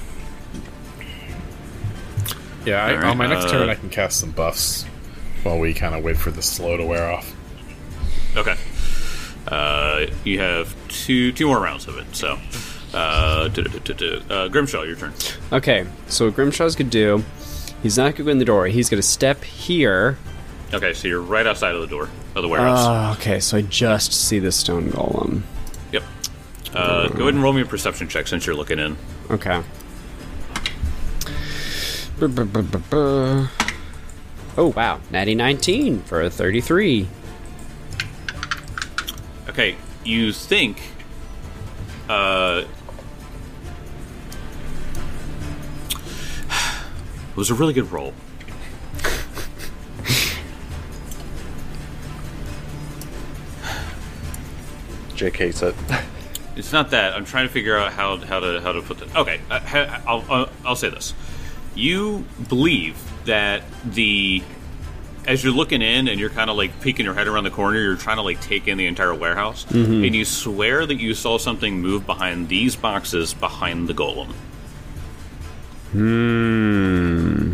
Yeah, I, All right, on my next uh, turn, I can cast some buffs while we kind of wait for the slow to wear off. Okay. Uh, you have two two more rounds of it. So, uh, duh, duh, duh, duh, duh. uh, Grimshaw, your turn. Okay, so what Grimshaw's gonna do, he's not gonna go in the door. He's gonna step here. Okay, so you're right outside of the door of the warehouse. Ah, okay, so I just see the stone golem. Yep. Uh, go ahead and roll me a perception check since you're looking in. Okay. Brr, brr, brr, brr, brr. Oh wow, natty nineteen for a thirty-three. Okay, you think. Uh, it was a really good roll. Jake hates it. It's not that. I'm trying to figure out how how to how to put that. Okay, uh, ha- I'll, I'll I'll say this. You believe that the as you're looking in and you're kind of like peeking your head around the corner, you're trying to like take in the entire warehouse, and you swear that you saw something move behind these boxes behind the golem. Hmm.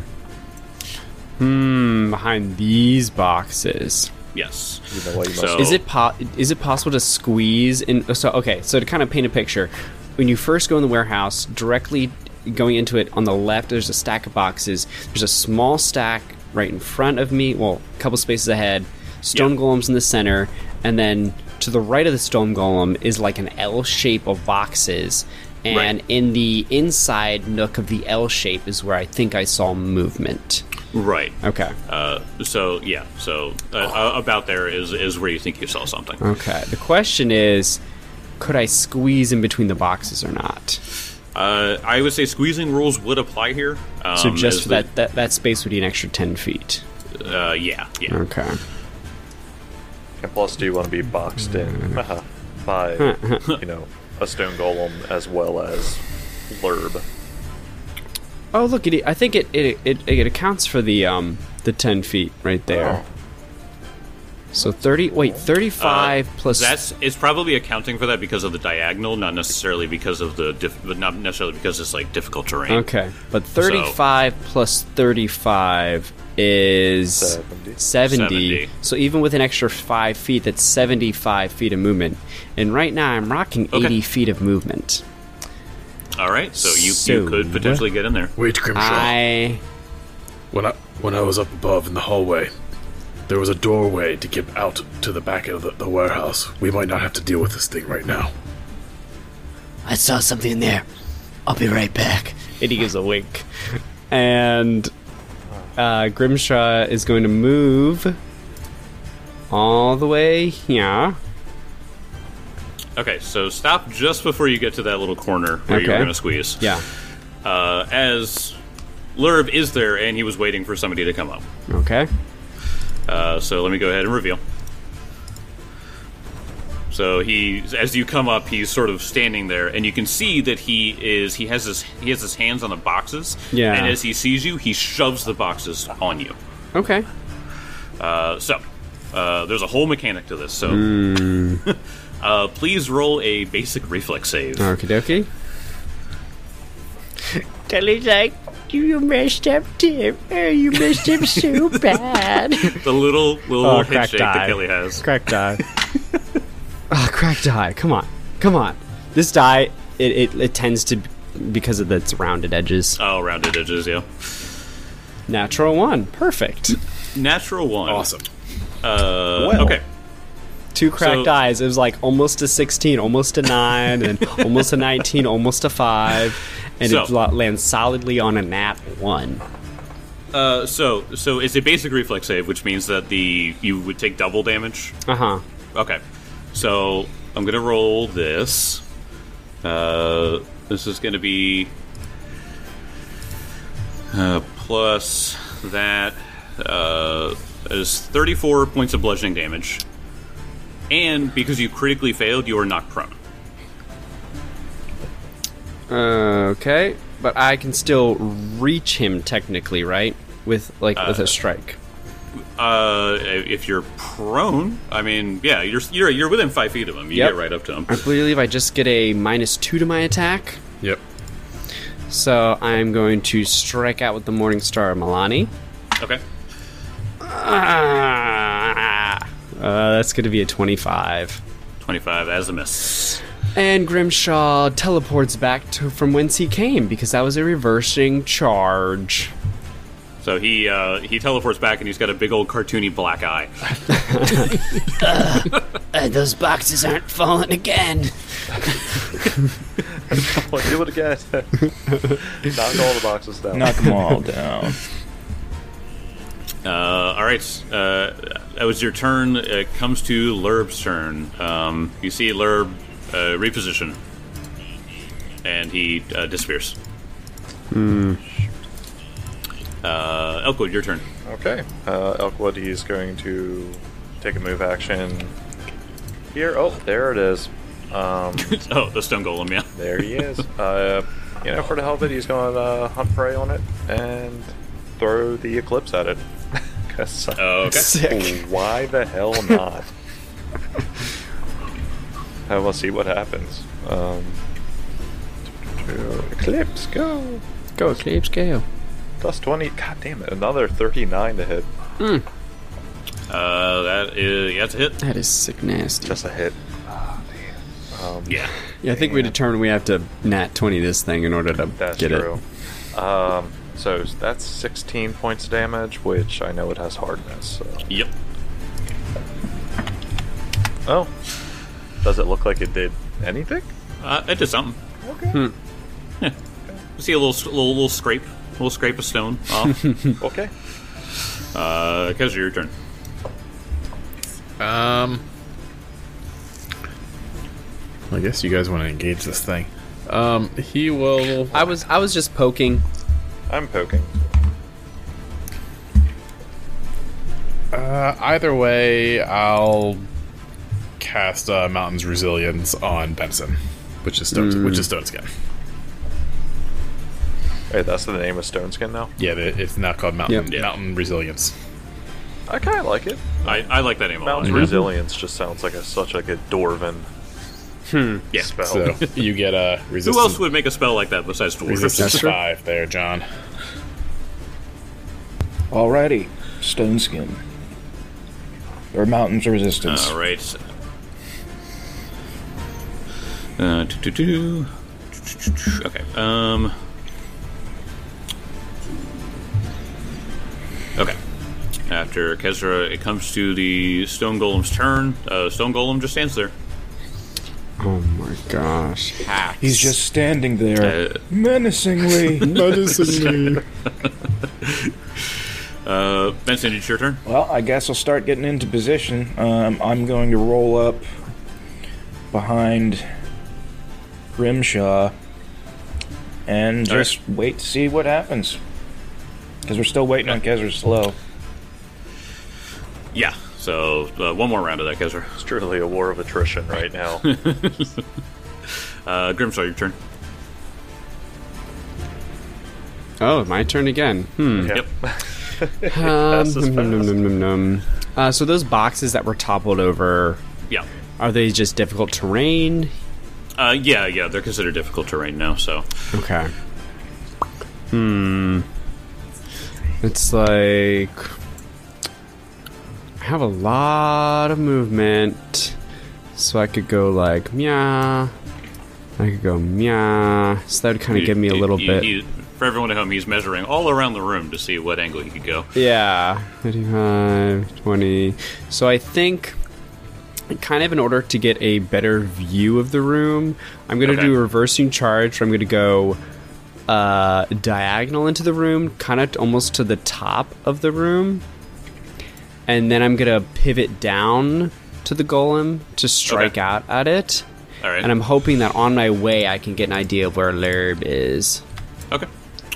Hmm. Behind these boxes. Yes. You know what? You must So- Is it po- is it possible to squeeze in? So okay, so to kind of paint a picture, when you first go in the warehouse, directly going into it on the left, there's a stack of boxes. There's a small stack right in front of me. Well, a couple spaces ahead. Stone Yeah. golems in the center, and then to the right of the stone golem is like an L shape of boxes. And Right. in the inside nook of the L shape is where I think I saw movement. Right. Okay. Uh, so yeah. So uh, uh, about there is is where you think you saw something. Okay. The question is, could I squeeze in between the boxes or not? Uh, I would say squeezing rules would apply here. Um, So just as for the- that, that that space would be an extra ten feet. Uh, yeah. Yeah. Okay. And plus, do you want to be boxed in by, you know, a stone golem as well as Lurb? Oh, look at it! I think it it, it it accounts for the um the ten feet right there. Oh. So thirty. Wait, thirty-five Uh, plus. That's it's probably accounting for that because of the diagonal, not necessarily because of the diff, but not necessarily because it's like difficult terrain. okay. But thirty-five plus thirty-five is Seventy. seventy. seventy. So even with an extra five feet, that's seventy-five feet of movement. And right now, I'm rocking Okay. eighty feet of movement. All right, so you So- you could potentially get in there. Wait, Grimshaw. I What I, when I was up above in the hallway, there was a doorway to get out to the back of the, the warehouse. We might not have to deal with this thing right now. I saw something in there. I'll be right back. And he gives a wink. And uh, Grimshaw is going to move all the way here. Okay, so stop just before you get to that little corner where Okay. you're going to squeeze. Yeah. Uh, as Lurb is there, and he was waiting for somebody to come up. Okay. Uh, so let me go ahead and reveal. So he, as you come up, he's sort of standing there, and you can see that he is. He has his he has his hands on the boxes. Yeah. And as he sees you, he shoves the boxes on you. Okay. Uh, so uh, there's a whole mechanic to this. So Mm. uh, please roll a basic reflex save. Okie dokie. Kelly's like, you messed up, Tim. Oh, you messed up so bad. The little little Oh, head crack shake die. that Kelly has. Crack die. Ah, crack die. Come on. Come on. This die, it, it, it tends to, because of its rounded edges. Oh, rounded edges, yeah. Natural one. Perfect. Natural one. Awesome. Uh, Well. okay. Two cracked So- dies. It was like almost a sixteen, almost a nine, and almost a nineteen, almost a five. And So- it lo- lands solidly on a nat one. Uh, so so it's a basic reflex save, which means that the you would take double damage. Uh-huh. Okay. So I'm gonna roll this. Uh, this is gonna be uh, plus that uh, is thirty-four points of bludgeoning damage, and because you critically failed, you are knocked prone. Okay. But I can still reach him technically, right? With, like, with a strike. Uh, if you're prone, I mean, yeah, you're you're you're within five feet of him. You Yep. get right up to him. I believe I just get a minus two to my attack. Yep. So I'm going to strike out with the Morning Star of Milani. Okay. Ah, uh, that's going to be a twenty-five. twenty-five as a miss. And Grimshaw teleports back to from whence he came because that was a reversing charge. So he uh, he teleports back and he's got a big old cartoony black eye. Uh, those boxes aren't falling again. Well, do it again. Knock all the boxes down. Knock them all down. Uh, all right, uh, that was your turn. It comes to Lurb's turn. Um, you see Lurb uh, reposition, and he uh, disappears. Hmm. Uh, Elkwood, your turn. Okay. Uh, Elkwood, he's going to take a move action here. Oh, there it is. Um, Oh, the stone golem, yeah. there he is. Uh, you know, for the hell of it, he's going to uh, hunt prey on it and throw the eclipse at it. 'Cause, uh, Oh, okay. Sick. why the hell not? And we'll see what happens. Um, eclipse, go! Go, Eclipse, go. Plus twenty. God damn it! Another thirty-nine to hit. Uh, that is yeah, it's a hit. That is sick nasty. Just a hit. Oh, damn. Um, Yeah. Yeah, I think we determined we have to nat twenty this thing in order to That's get true. Um, so that's sixteen points of damage, which I know it has hardness. So. Yep. Oh, does it look like it did anything? Uh, it did something. Okay. Hmm. You see a little little little scrape, a little scrape of stone off. Okay. uh, Kezra, your turn. Um, I guess you guys want to engage this thing. Um, he will. I was I was just poking. I'm poking. Uh, either way, I'll cast uh, Mountain's Resilience on Benson, which is stone, which is Stone Skin. Wait, that's the name of Stone Skin now? Yeah, the- it's now called Mountain Yep. Yeah. Mountain Resilience. I kind of like it. I, I like that name a lot. Mountain Resilience just sounds like a, such like a Dwarven Yeah. spell. So you get a Who resistance. else would make a spell like that besides dwarves? resistance five there, John. Alrighty, Stone Skin. Or Mountain's Resistance. All right. Uh, doo, doo, doo. Okay. Um. Okay. after Kezra, it comes to the Stone Golem's turn. Uh, Stone Golem just stands there. Oh my gosh. Hacks. He's just standing there, Uh, menacingly. Menacingly. uh, Benson, it's your turn. Well, I guess I'll start getting into position. Um, I'm going to roll up behind Grimshaw and All just wait to see what happens. Because we're still waiting on Kezra Slow. Yeah. So uh, one more round of that, Kezra. It's truly a war of attrition right now. Uh, Grimshaw, your turn. Oh, my turn again. Hmm. Yep. Um, Fast as num, num, fast. num, num, num. Uh, so those boxes that were toppled over, Yeah. are they just difficult terrain? Uh, yeah, yeah, they're considered difficult terrain now, so. Okay. Hmm. It's like I have a lot of movement, so I could go like meow. I could go meow. So that would kind of give me a He- little he- bit. he- for everyone at home, he's measuring all around the room to see what angle he could go. Yeah, thirty-five, twenty. So I think, kind of in order to get a better view of the room, I'm going to Okay. do a reversing charge. I'm going to go uh, diagonal into the room, kind of almost to the top of the room. And then I'm going to pivot down to the golem to strike Okay. out at it. All right. And I'm hoping that on my way I can get an idea of where Lerb is. Okay.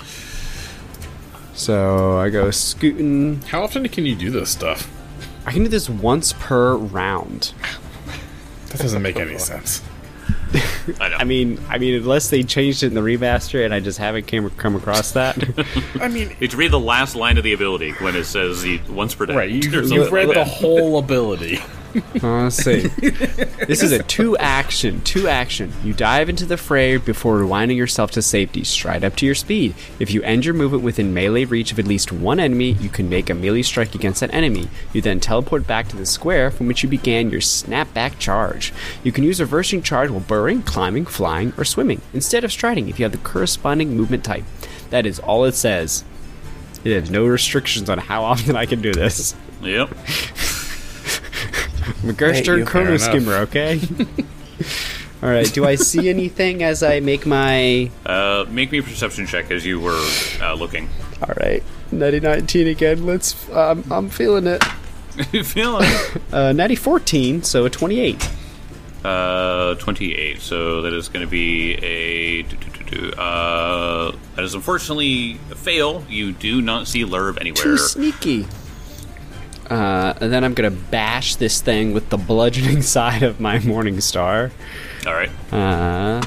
So I go scooting. How often can you do this stuff? I can do this once per round. That doesn't make any sense. I know. I mean, I mean, unless they changed it in the remaster, and I just haven't came, come across that. I mean, It's read the last line of the ability when it says the once per day. right, you, or something you've read like the that. whole ability. Uh, let's see. This is a two action. Two action. You dive into the fray before rewinding yourself to safety. Stride up to your speed. If you end your movement within melee reach of at least one enemy, you can make a melee strike against that enemy. You then teleport back to the square from which you began your snapback charge. You can use reversing charge while burrowing, climbing, flying, or swimming, instead of striding if you have the corresponding movement type. That is all it says. It has no restrictions on how often I can do this. Yep. I'm a Gerster you. Chrono Fair enough. Skimmer, okay? Alright, do I see anything as I make my... Uh, make me a perception check as you were uh, looking. Alright, ninety nineteen again, let's... Um, I'm feeling it. You feeling it? Uh, ninety fourteen, so a twenty-eight. Uh, twenty-eight. So that is going to be a. do, do, do, do, Uh, that is unfortunately a fail. You do not see Lerb anywhere. Too sneaky. Uh, and then I'm gonna bash this thing with the bludgeoning side of my Morning Star. All right. Uh...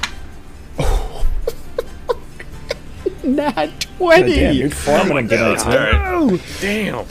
Nat God twenty! damn, you're farming again. All right. Damn.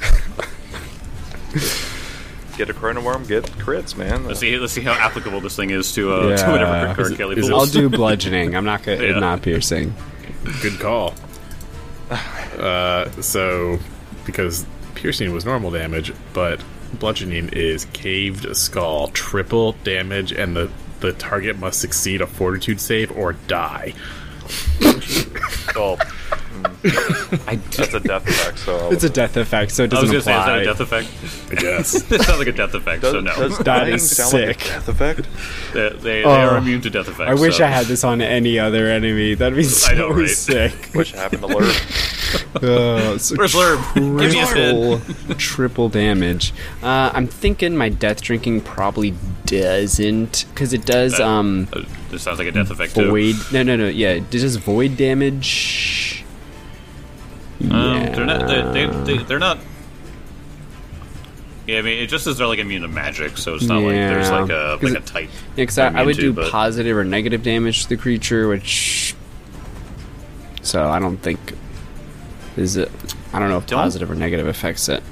Get a chrono worm, get crits, man. Let's see. Let's see how applicable this thing is to uh, to Yeah. whatever Is card it- Kelly is it- pulls. I'll do bludgeoning. I'm not gonna Yeah. not piercing. Good call. Uh, so, because piercing was normal damage, but bludgeoning is caved skull, triple damage, and the, the target must succeed a fortitude save or die. Oh, I that's a death effect, so... It's a death effect, so it I was doesn't going to say, is that apply. a death effect? I guess. It sounds like a death effect, does, so no. does That dying is sound like sick. a death effect? They, they, they Oh, are immune to death effects. I wish so. I had this on any other enemy. That'd be so know, right? sick. What happened to Lurk? Uh, so Where's Lerb? Give me his head. triple, triple damage. Uh, I'm thinking my death drinking probably doesn't, because it does That- um Uh, this sounds like a death effect, too. void. No, no, no. Yeah, it does void damage. Um, Yeah. they're not. They, they, they, they're not. Yeah, I mean, it just says they're like immune to magic, so it's not like there's Yeah. like a 'Cause like a it- type. Yeah, 'cause I, I'm I would into, do but- positive or negative damage to the creature, which. So I don't think. Is it. I don't know if Don't- positive or negative affects it.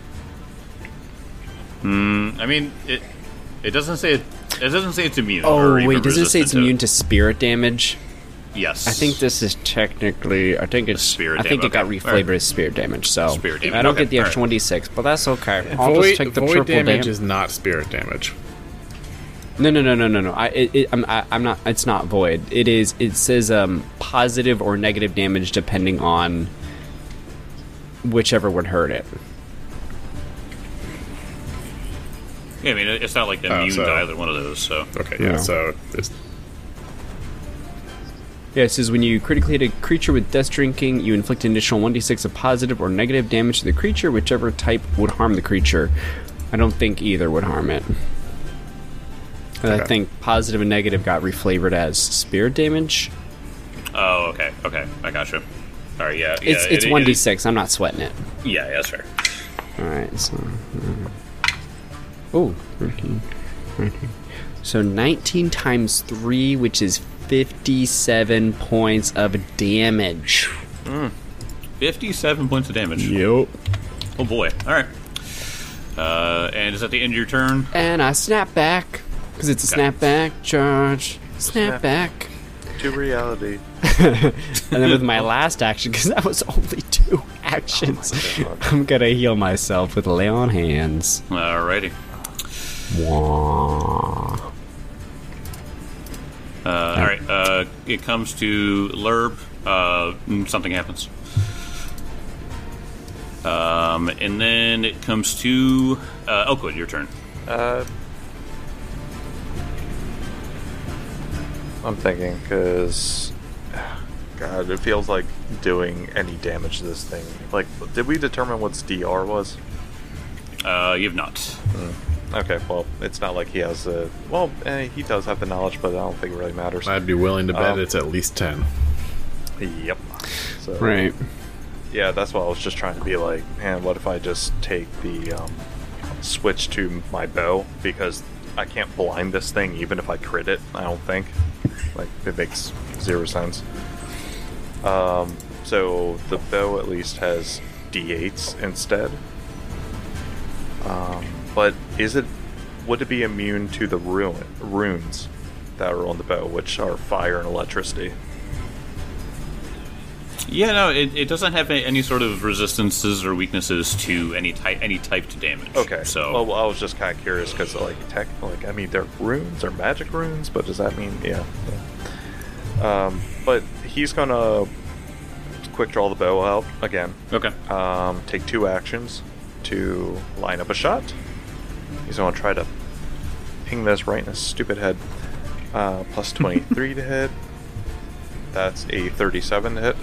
I mean, it it doesn't say it. It doesn't say it's immune. Oh, or even wait, does it say it's resistant to- immune to spirit damage? Yes, I think this is technically. I think it's. Spirit I think dam- it got okay. reflavored Alright. as spirit damage. So Spirit damage, I don't okay, get the extra alright. one d six, but that's okay. I'll void just take the void triple damage damage. is not spirit damage. No, no, no, no, no, no. I, it, it, I'm, I, I'm not. It's not void. It is. It says um positive or negative damage depending on whichever would hurt it. Yeah, I mean, it's not like immune so- to either one of those. So Okay, yeah. Yeah. So it's Yeah, it says when you critically hit a creature with Death Drinking, you inflict an additional one d six of positive or negative damage to the creature, whichever type would harm the creature. I don't think either would harm it. And I Okay. think positive and negative got reflavored as spirit damage. oh, okay, okay, I gotcha. All right, yeah, It's yeah, it's it- one d it- six. I'm not sweating it. Yeah, yeah, that's fair. All right, so uh, oh, thirteen, thirteen. So nineteen times three, which is fifty-seven points of damage. Fifty-seven points of damage. yep. Oh boy. All right. Uh, and is that the end of your turn? And I snap back because it's a Okay. snapback charge. Snap Snap. back. To reality. And then with my last action, because that was only two actions, I'm gonna heal myself with lay on hands. Alrighty. Wah. Uh, all right. Uh, it comes to Lerb. Uh, mm, something happens. Um, and then it comes to uh, Oakwood. Your turn. Uh, I'm thinking because, God, it feels like doing any damage to this thing. Like, did we determine what its D R was? Uh, you've not. Okay, well, it's not like he has the. Well, eh, he does have the knowledge, but I don't think it really matters. I'd be willing to bet Um, it's at least ten. Yep. So, Right. yeah, that's why I was just trying to be like, man, what if I just take the um, switch to my bow, because I can't blind this thing even if I crit it. I don't think, like, it makes zero sense. Um, so the bow at least has D eights instead. Um, but is it? Would it be immune to the ruin, runes that are on the bow, which are fire and electricity? Yeah, no, it, it doesn't have a- any sort of resistances or weaknesses to any type any type to damage. Okay. So well, I was just kind of curious because, like, tech, like, I mean, they're runes, they're magic runes, but does that mean, yeah, yeah. Um, but he's gonna quick draw the bow out again. okay. Um, take two actions to line up a shot. He's gonna try to ping this right in his stupid head. Uh, plus twenty-three to hit. That's a thirty-seven to hit.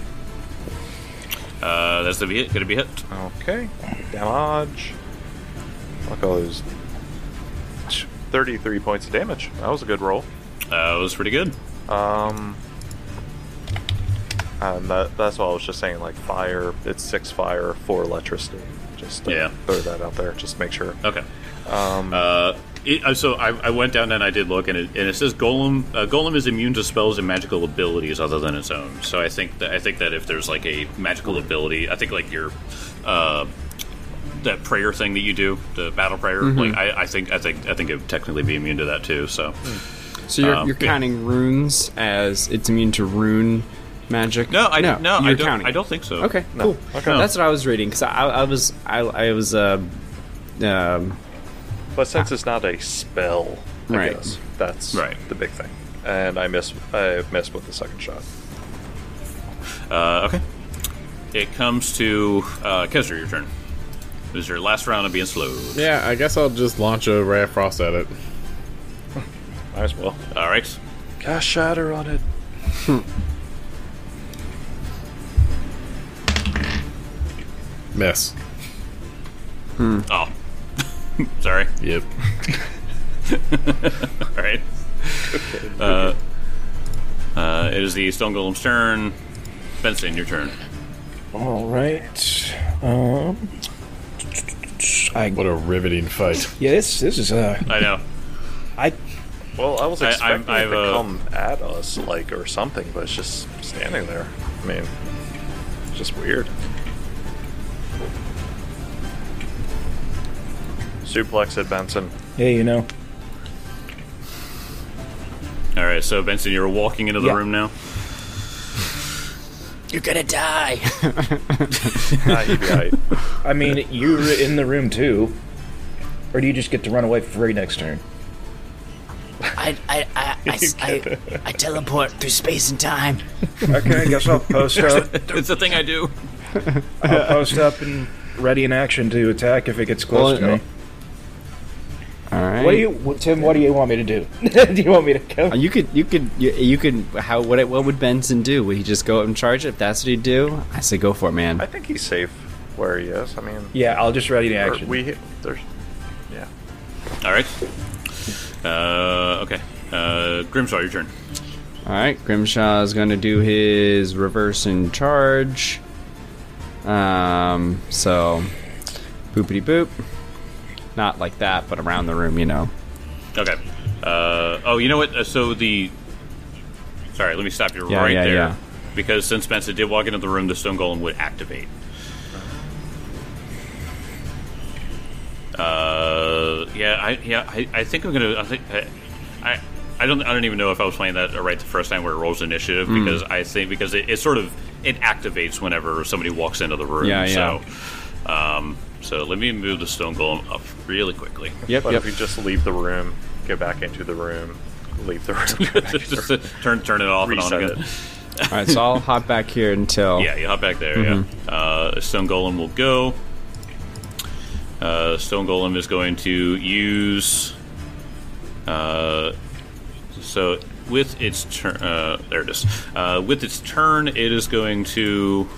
Uh, that's the hit. Gonna be hit. Okay. Damage. Look at all those. thirty-three points of damage. That was a good roll. Uh, it was pretty good. Um. And that, that's what I was just saying, like, fire, it's six fire, four electricity. Just uh, Yeah. throw that out there, just make sure. Okay. Um, Uh, it, uh, so I, I went down and I did look, and it, and it says Golem. Uh, Golem is immune to spells and magical abilities other than its own. So I think that I think that if there's like a magical ability, I think like your uh, that prayer thing that you do, the battle prayer. Like I, I think I think I think it would technically be immune to that too. So So you're, Um, you're yeah. counting runes as it's immune to rune magic? no, I no, I you're don't. counting. I don't think so. Okay, No. cool. Okay. That's what I was reading because I, I was I, I was uh, um, but since it's not a spell, I Right. guess, that's Right. the big thing. And I missed, I missed with the second shot. Uh, okay. It comes to uh, Kesser. Your turn. This is your last round of being slowed. Yeah, I guess I'll just launch a ray of frost at it. Might as well. All right. Cast shatter on it. Miss. Oh, sorry. Yep. All right. Uh, uh, it is the Stone Golem's turn. Benson, your turn. All right. Um. I What a riveting fight. yeah. This this is uh. I know. I Well, I was I- expecting I'm- it to I've, uh, come at us, like, or something, but it's just standing there. I mean, it's just weird. Suplex it, Benson. hey, you know. All right, so Benson, you're walking into the Yeah. room now. You're gonna die. Nah, he'd be alright. I mean, you're in the room too, or do you just get to run away for free next turn? I, I, I, I, s- I- I teleport through space and time. Okay, I guess I'll post up. It's the thing I do. I'll post up and ready in action to attack if it gets close Well, to me. all right. right. What do you, what, Tim? What do you want me to do? Do you want me to go? Uh, You could, you could, you, you could. How? What? What would Benson do? Would he just go up and charge it? If that's what he'd do, I say go for it, man. I think he's safe where he is. I mean, Yeah, I'll just ready the or action. we there's yeah. All right. Uh, okay. Uh, Grimshaw, your turn. All right, Grimshaw is going to do his reverse and charge. Um, so boopity boop. Not like that, but around the room, you know. Okay. Uh, oh, you know what? Uh, so the. Sorry, let me stop you Yeah, right yeah, there. yeah. Because since Benson did walk into the room, the stone golem would activate. Uh, yeah, I yeah, I, I think I'm gonna. I think I, I, I don't. I don't even know if I was playing that right the first time where it rolls initiative Mm. because I think because it, it sort of it activates whenever somebody walks into the room. Yeah, yeah. So, um, so let me move the stone golem up really quickly. Yep, But yep. if you just leave the room, go back into the room, leave the room, go back into Just the to room, turn turn it off reset and on it. again. All right, so I'll hop back here until. Yeah, you hop back there. Mm-hmm. Yeah, uh, stone golem will go. Uh, stone golem is going to use. Uh, so with its turn, uh, there it is. Uh, with its turn, it is going to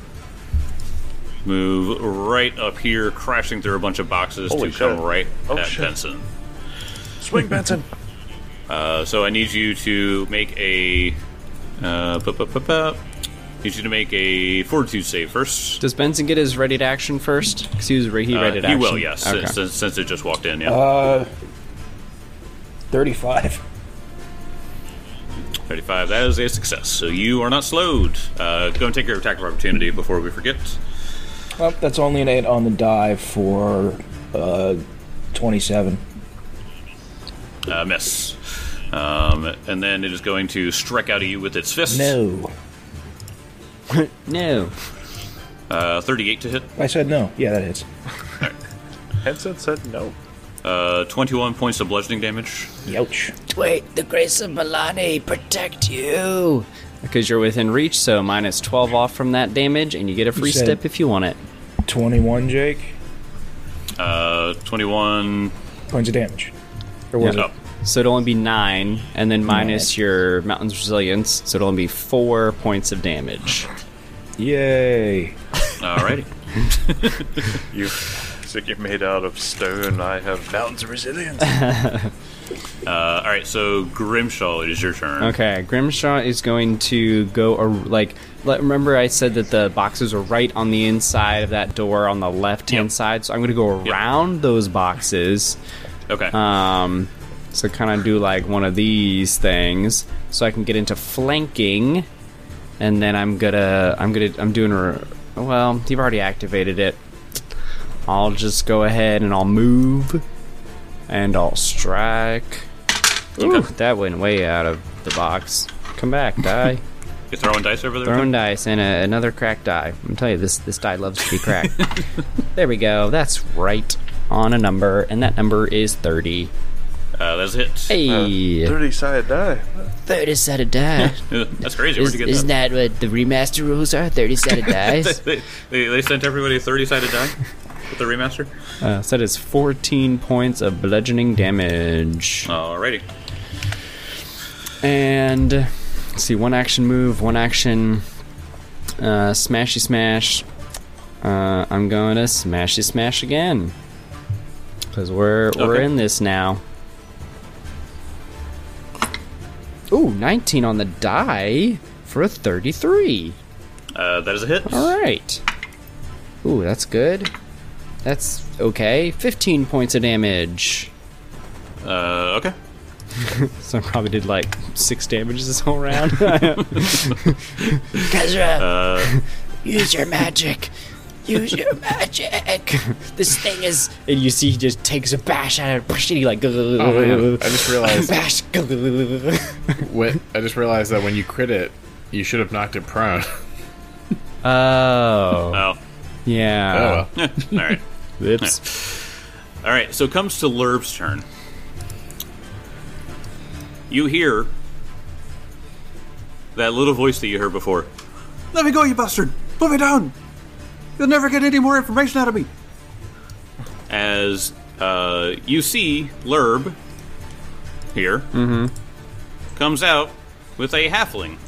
move right up here, crashing through a bunch of boxes Holy to come shit. right Oh, at shit. Benson. Swing, Benson. Uh, so I need you to make a. Uh, pu- pu- pu- pu- need you to make a fortitude save first. Does Benson get his ready to action first? Because he was re- he Uh, ready to he action. will, yes, Okay. since, since it just walked in. Yeah, Uh, thirty-five. thirty-five. That is a success. So you are not slowed. Uh, go and take your attack of opportunity before we forget. Well, that's only an eight on the die for uh, twenty-seven. Uh, miss. Um, and then it is going to strike out at you with its fist. No. No. Uh, thirty-eight to hit. I said no. Yeah, that hits. Henson said no. Uh, twenty-one points of bludgeoning damage. Ouch. Wait, the grace of Milani protect you. Because you're within reach, so minus twelve off from that damage, and you get a free said- step if you want it. twenty-one, Jake. Uh, twenty-one. Points of damage. Or was Yeah. Oh, So it'll only be nine, and then minus your mountain's resilience, so it'll only be four points of damage. it? Yay. alrighty. You think you're made out of stone? I have mountains of resilience. Uh, all right. So Grimshaw, it is your turn. Okay, Grimshaw is going to go ar- like. Let, remember, I said that the boxes are right on the inside of that door on the left hand Yep. side, so I'm going to go around those boxes. Okay. Um, so kind of do like one of these things, so I can get into flanking, and then I'm gonna, I'm gonna, I'm doing a. Well, you've already activated it. I'll just go ahead and I'll move, and I'll strike. Ooh, that went way out of the box. Come back, die. You're throwing dice over there. Throwing dice and a, another cracked die. I'm telling you, this this die loves to be cracked. There we go. That's right on a number, and that number is thirty. Uh, that's a hit. Hey, thirty-sided die. thirty-sided die. Uh, That's crazy. Where'd Is, you get isn't that? that what the remaster rules are? thirty-sided dice? they, they, they sent everybody a thirty-sided die with the remaster. uh, so that is fourteen points of bludgeoning damage. Alrighty. And let's see, one action move, one action uh, smashy smash. Uh, I'm going to smashy smash again because we're we're Okay. in this now. Ooh, nineteen on the die for a thirty-three. Uh, that is a hit. All right. Ooh, that's good. That's okay. fifteen points of damage. Uh, okay. So I probably did like six damages this whole round. Kezra, Uh, use your magic. Use your magic. This thing is And you see he just takes a bash at it, and he like. Oh, man. I just realized. bash. What, I just realized that when you crit it, you should have knocked it prone. Oh, oh. yeah. Oh, well. All right. Oops. All right. So it comes to Lurb's turn. You hear that little voice that you heard before. Let me go, you bastard! Put me down! You'll never get any more information out of me! As uh, you see Lerb here Mm-hmm. comes out with a halfling.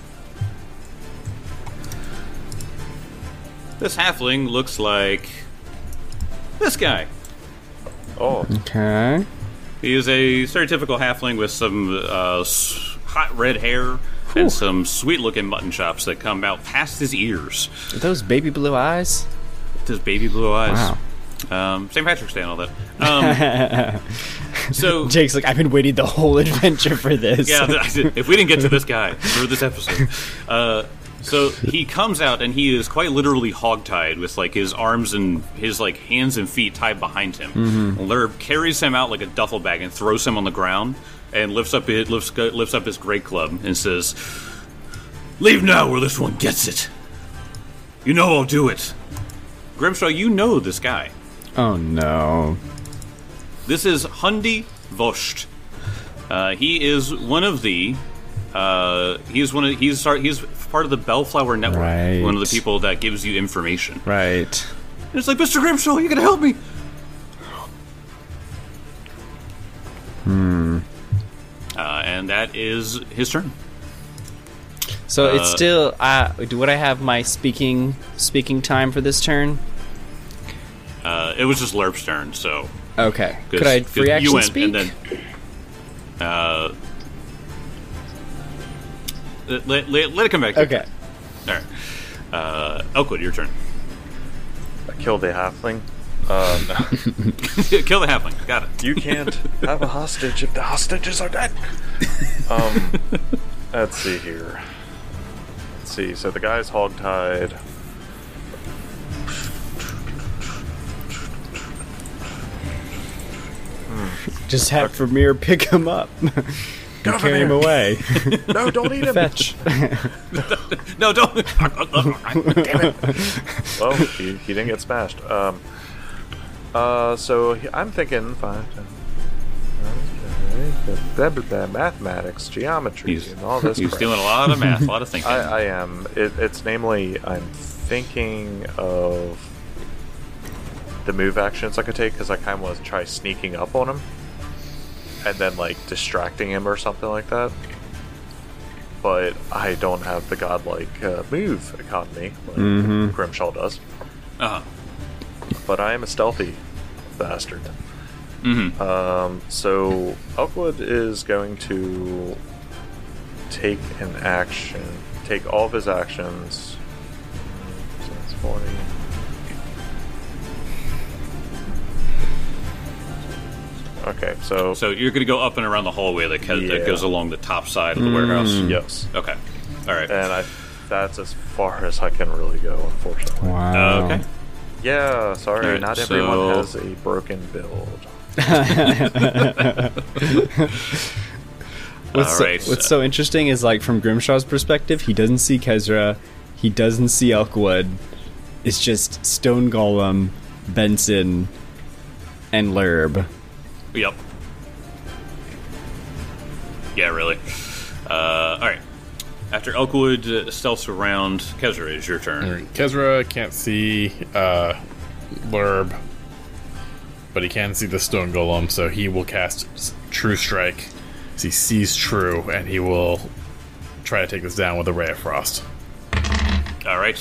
This halfling looks like this guy. Oh, Okay. He is a stereotypical halfling with some uh, s- hot red hair and some sweet-looking mutton chops that come out past his ears. Are those baby blue eyes? His baby blue eyes. Wow. Um, Saint Patrick's Day and all that. Um, so, Jake's like, I've been waiting the whole adventure for this. yeah, th- if we didn't get to this guy for this episode. Uh, so he comes out and he is quite literally hogtied with like his arms and his like hands and feet tied behind him. Mm-hmm. Lerb carries him out like a duffel bag and throws him on the ground and lifts up his, lifts, lifts up his great club and says, "Leave now or this one gets it. You know I'll do it." Grimshaw, you know this guy. Oh no. This is Hundi Vost. Uh, he is one of the. Uh, he's one of he's he's part of the Bellflower Network. Right. One of the people that gives you information. Right. And it's like, Mister Grimshaw, you gotta help me. Hmm. Uh, and that is his turn. So it's Uh, still. Uh, do would I have my speaking speaking time for this turn? Uh, it was just Lerp's turn, so. Okay. 'cause- Could I 'cause free action you went, speak? And then, uh, let, let, let, let it come back. to you. Okay. All right. Uh, Elkwood, your turn. I killed a halfling. Uh, no. Kill the halfling. Got it. You can't have a hostage if the hostages are dead. Um, let's see here. Let's see. So the guy's hogtied. Just have Vermeer pick him up. Go Carry him away. No, don't eat him. Fetch. No, don't. Damn it. Well, he, he didn't get smashed. Um, uh, so he, I'm thinking five, ten, blah, blah, blah, mathematics, geometry, He's, and all this. he's crap. doing a lot of math, a lot of thinking. I, I am. It, it's namely, I'm thinking of the move actions I could take because I kind of want to try sneaking up on him and then like distracting him or something like that. But I don't have the godlike uh, move economy like Mm-hmm. Grimshaw does. Uh-huh. But I am a stealthy bastard. Mm-hmm. Um, so Elkwood is going to take an action, take all of his actions. So that's forty. Okay, so, So you're going to go up and around the hallway that, ca- Yeah. that goes along the top side of the warehouse? yes, Okay. All right. and I that's as far as I can really go, unfortunately. Wow. Uh, okay. Yeah, sorry, Alright, not so- everyone has a broken build. What's, All so, right. what's so interesting is, like, from Grimshaw's perspective, he doesn't see Kezra, he doesn't see Elkwood. It's just Stone Golem, Benson, and Lerb. Yep. Yeah, really. Uh, all right. After Elkwood uh, stealths around, Kezra, is your turn. Alright, Kezra can't see uh, Lerb, but he can see the Stone Golem, so he will cast s- True Strike as he sees True, and he will try to take this down with a Ray of Frost. All right.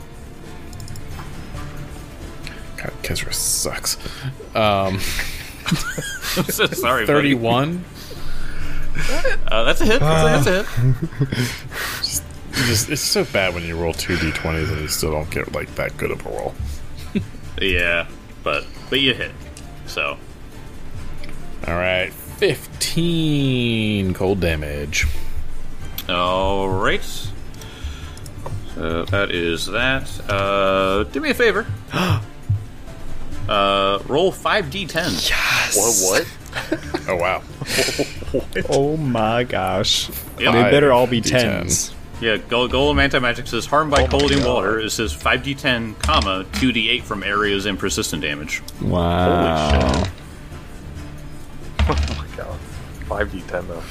God, Kezra sucks. Um, I'm so sorry, buddy. thirty-one. Uh, that's a hit. That's a, that's a hit. It's, just, it's so bad when you roll two d twenties and you still don't get like that good of a roll. Yeah, but but you hit. So All right, fifteen cold damage. all right. So that is that. Uh, do me a favor. uh, roll five d ten. What? What? Oh wow. Oh my gosh. Yep. They better all be D ten. tens. Yeah, Go- Golem Anti-Magic says harmed by Oh my cold and God. water. It says five d ten, comma, two d eight from areas and persistent damage. Wow. Holy shit. Oh my god. five d ten though.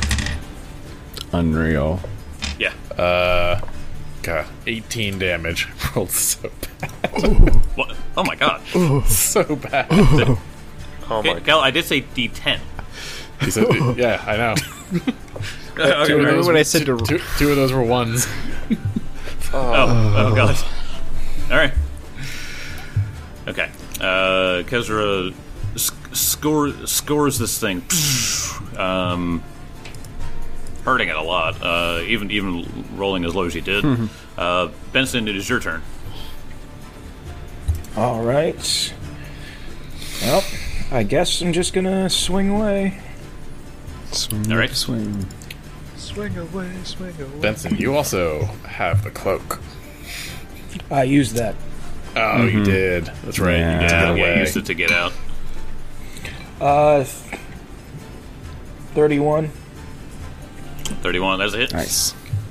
Unreal. Yeah. Uh, God, eighteen damage. Rolled so bad. What? Oh my god. So bad. Oh my Okay, Cal, I did say D ten. He said, yeah, I know. Okay, Two of right. those, when I said two, to- two, two of those were ones. Oh, oh god. All right. Okay. Uh, Kezra sc- score, scores this thing, um, hurting it a lot. Uh, even even rolling as low as he did. uh, Benson, it is your turn. All right. Well, I guess I'm just gonna swing away. Swing, All right. swing. Swing away, swing away. Benson, you also have the cloak. I used that. Oh, you did. That's right. Yeah. You get to Yeah, get yeah, away. used it to get out. Uh, thirty-one. Thirty-one. That's a hit. Nice.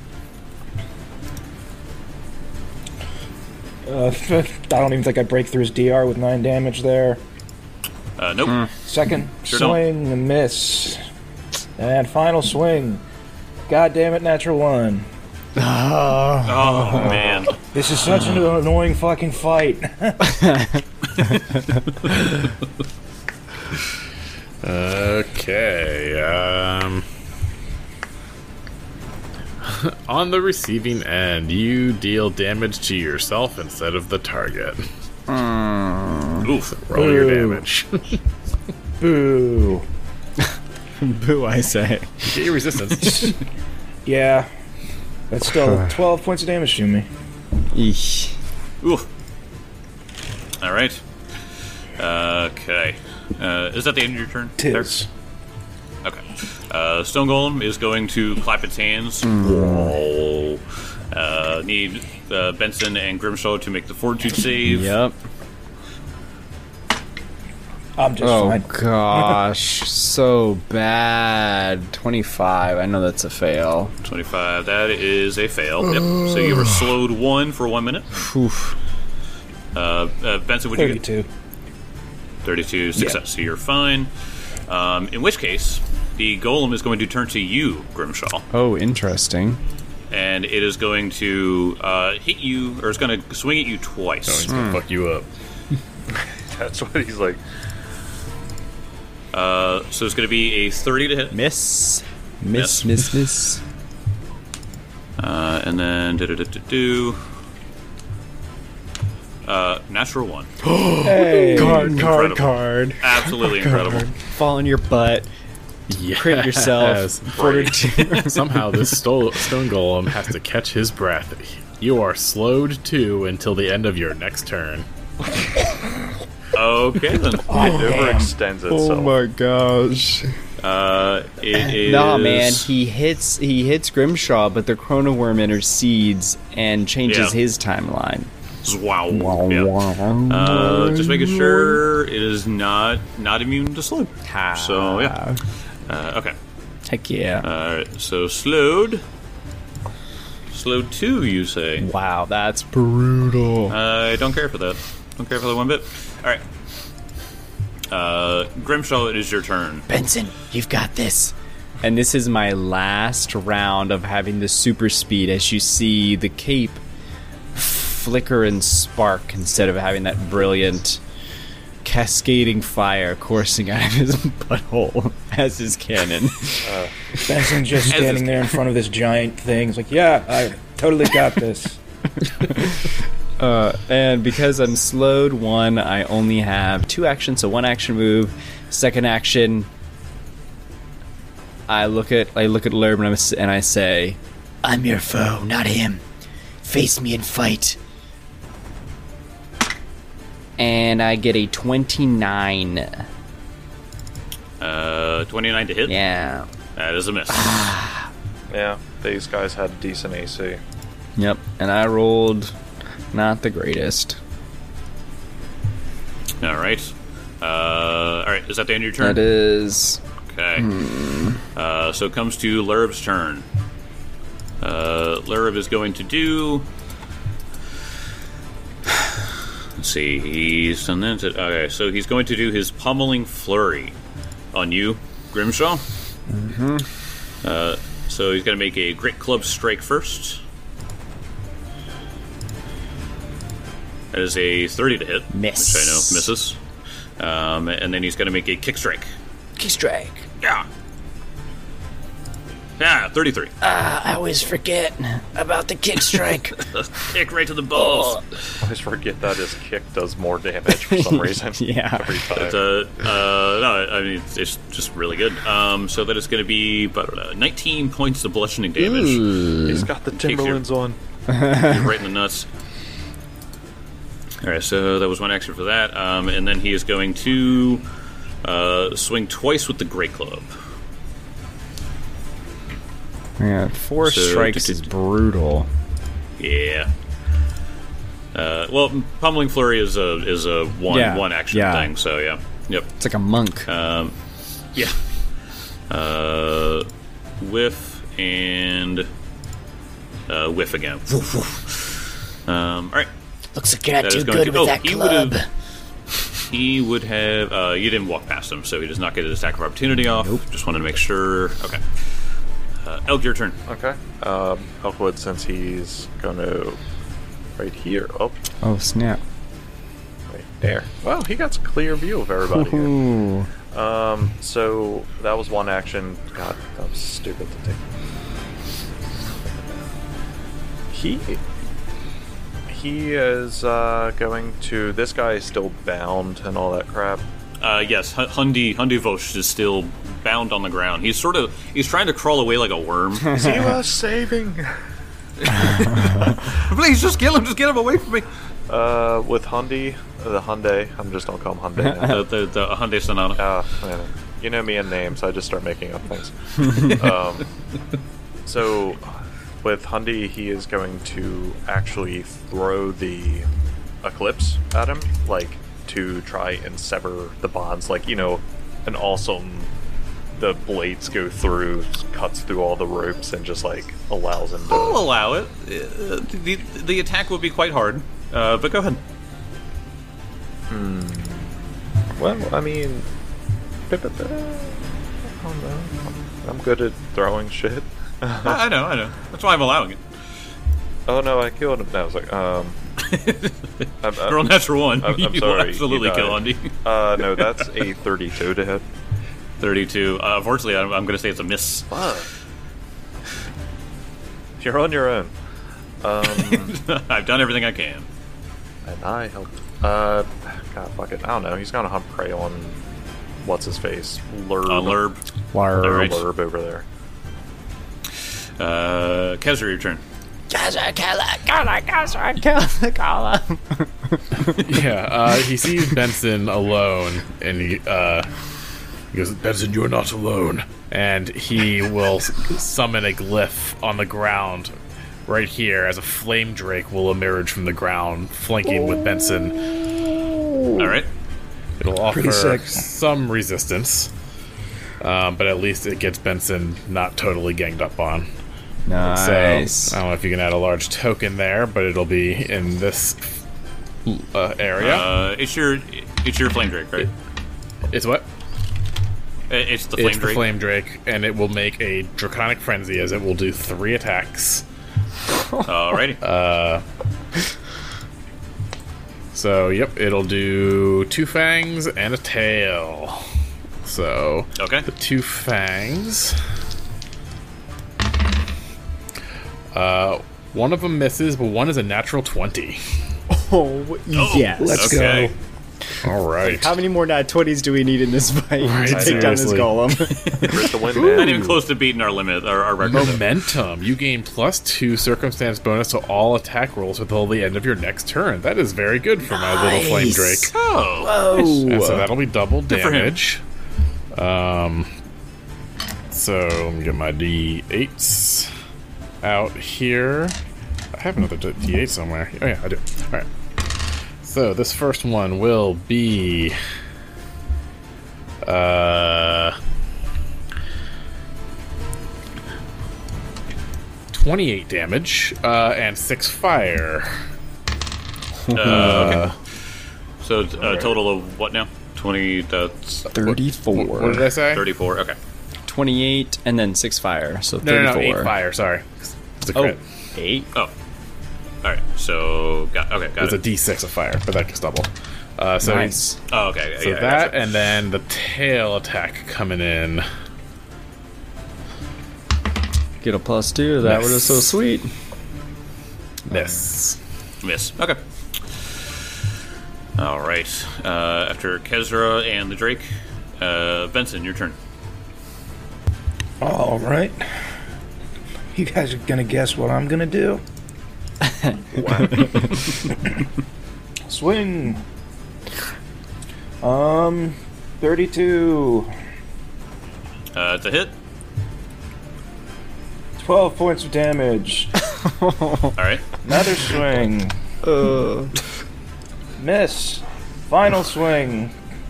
Uh, I don't even think I break through his D R with nine damage there. Uh, nope. Second Sure don't. swing, a miss. And final swing. God damn it, natural one. Oh man. This is such an annoying fucking fight. Okay. Um, on the receiving end, you deal damage to yourself instead of the target. Oof. Roll your Ooh. damage. Boo. Boo, I say. Get your resistance. Yeah. That's still twelve points of damage to me. Eesh. Oof. All right. Okay. Uh, is that the end of your turn? Tis. Okay. Uh, Stone Golem is going to clap its hands. Oh. Uh, need uh, Benson and Grimshaw to make the Fortitude save. Yep. I'm just Oh fine. gosh, so bad. twenty-five. I know that's a fail. twenty-five. That is a fail. Yep. So you were slowed one for one minute. Oof. Uh, uh, Benson, would you get? thirty-two. thirty-two success. So you're fine. Um, in which case, the Golem is going to turn to you, Grimshaw. Oh, interesting. And it is going to uh, hit you, or it's going to swing at you Oh, twice. he's gonna fuck you up. That's what he's like. Uh, so it's going to be a thirty to hit. Miss. Miss. Miss, miss, miss. Uh, and then do do do do do. Uh, natural one. Hey. Card, Incredible. card, card. Absolutely incredible. Fall on your butt. Yes. Crit yourself. Fortitude. Somehow this sto- stone golem has to catch his breath. You are slowed too until the end of your next turn. Okay then. It overextends itself. Oh my gosh. Uh, it is. Nah, man, he hits he hits Grimshaw, but the Chrono Worm intercedes and changes Yeah. his timeline. Wow. Yeah. Uh, just making sure it is not not immune to slowed. So yeah. Uh, okay. Heck yeah. Alright, so slowed. Slowed two, you say? Wow, that's brutal. I don't care for that. Don't care for that one bit. Alright. Uh, Grimshaw, it is your turn. Benson, you've got this. And this is my last round of having the super speed as you see the cape flicker and spark instead of having that brilliant cascading fire coursing out of his butthole as his cannon. Benson just As standing is- there in front of this giant thing. He's like, yeah, I totally got this. Uh, and because I'm slowed one, I only have two actions, so one action move. Second action, I look at I look at Lerb and, I'm, s- and I say, I'm your foe, not him. Face me and fight. and I get a twenty-nine. Uh, twenty-nine to hit? Yeah. That is a miss. Yeah, these guys had decent A C. Yep. And I rolled not the greatest. Alright. Uh, alright, is that the end of your turn? That is. Okay. Uh, so it comes to Lurb's turn. Uh, Lurb is going to do. Let's see. He's done that. Okay, so he's going to do his pummeling flurry on you, Grimshaw. Mm-hmm. Uh, so he's going to make a Great Club strike first. That is a thirty to hit. Miss. Which I know misses. Um, and then he's going to make a kick strike. Kick strike. Yeah. Yeah, thirty-three. Ah, I always forget about the kick strike. Kick right to the balls. I always forget that his kick does more damage for some reason. Yeah. Every time. It's, uh, uh, no, I mean, it's, it's just really good. Um, so that is going to be about uh, nineteen points of bludgeoning damage. He's got the Timberlands on. Right in the nuts. Alright, so that was one action for that. Um, and then he is going to uh, swing twice with the Great Club. Yeah, four So, strikes d- is d- brutal. Yeah. Uh, well, Pummeling Flurry is a is a one Yeah, one action yeah. thing, so yeah. Yep. It's like a monk. Um, yeah. Uh, whiff and uh, whiff again. um, all right. Looks like you're not That too is going good to- with oh, that he club. would've- He would have. Uh, you didn't walk past him, so he does not get his attack of opportunity off. Nope. Just wanted to make sure. Okay. Uh, Elk, your turn. Okay. Um, Elkwood, since he's going to right here. Oh, Oh, snap. right there. Well, he got a clear view of everybody here. Ooh. Um, so that was one action. God, that was stupid to take. He he is uh, going to. This guy is still bound and all that crap. Uh, yes, H- Hundi Hundi Vosh is still bound on the ground. He's sort of he's trying to crawl away like a worm. He was saving. Please, just kill him. Just get him away from me. Uh, with Hyundai, the Hyundai. I'm just gonna call him Hyundai now. The the, the Hyundai Sonata. Ah, man, you know me and names. I just start making up things. um, so, with Hyundai, he is going to actually throw the Eclipse at him, like to try and sever the bonds. Like, you know, an awesome. The blades go through, cuts through all the ropes, and just like allows him to. I'll allow it. Uh, the the attack will be quite hard, uh, but go ahead. Well, I mean, I don't know. I'm good at throwing shit. I, I know, I know. That's why I'm allowing it. Oh no, I killed him. No, I was like, um, I'm, I'm, You're on natural one. I'm, I'm you will sorry, absolutely you kill died. Hundi. Uh, no, that's a thirty-two to hit. thirty-two. Uh, unfortunately, I'm, I'm going to say it's a miss. Fuck. You're on your own. Um, I've done everything I can. and I helped. Uh, God, fuck it. I don't know. He's gonna hunt prey on what's his face, Lurb. Uh, Lurb. Larb. Alright. Lurb over there. Uh, Kezra, your turn. Yeah, uh, he sees Benson alone, and he, uh, he goes, Benson, you're not alone. And he will s- summon a glyph on the ground right here as a flame drake will emerge from the ground, flanking with Benson. All right. It'll offer Pretty sick. some resistance, um, but at least it gets Benson not totally ganged up on. Nice. So, I don't know if you can add a large token there, but it'll be in this uh, area. Uh, it's your it's your flame drake, right? it's what? Uh, It's the flame It's the drake. Flame Drake, and it will make a Draconic Frenzy as it will do three attacks. Alrighty. Uh, so, yep, it'll do two fangs and a tail. So, Okay. the two fangs. Uh, one of them misses, but one is a natural twenty. Oh, yes. Let's Okay. go. All right. How many more nat twenties do we need in this fight Right, to take down this seriously. golem? Crit the win, Not man. even close to beating our limit, our, our record. Momentum. You gain plus two circumstance bonus to all attack rolls until the end of your next turn. That is very good for my little flame drake. Oh. And so that'll be double for him. damage. Um, so let me get my D eights out here. I have another D eight somewhere. Oh yeah, I do. All right. So this first one will be uh twenty-eight damage uh, and six fire. Uh, okay. So uh, total of what now? Twenty. That's thirty-four. What did I say? thirty-four. Okay. twenty-eight and then six fire, so No, no, thirty-four. no, eight fire. Sorry, it's a Oh, crit. eight? Oh. right. So got okay. Got It's it. a D six of fire, but that gets double. Uh, so Nice. Oh, okay. so yeah, I that, gotcha. and then the tail attack coming in. Get a plus two. That Miss. would have so sweet. Miss. Miss. Okay. All right. Uh, after Kezra and the Drake, uh, Benson, your turn. All right. You guys are gonna guess what I'm gonna do? Swing. Um, thirty-two. Uh, it's a hit. twelve points of damage. All right. Another swing. Uh, Miss. Final swing.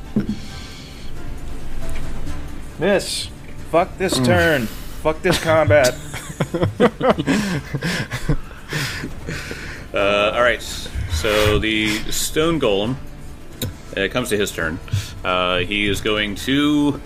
Miss. Fuck this turn. Fuck this combat. Uh, all right. So the stone golem. uh, It comes to his turn. Uh, he is going to.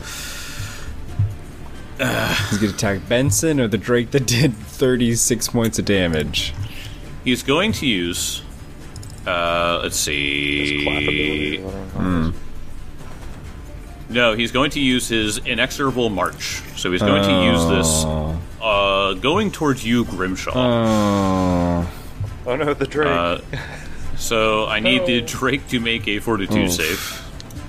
he's gonna attack Benson or the Drake that did thirty-six points of damage. He's going to use. Uh, let's see. Clappability, whatever. No, he's going to use his inexorable march. So he's going to use this. Uh, going towards you, Grimshaw. Oh. Oh no, the Drake. Uh, so I need the Drake to make a fortitude save.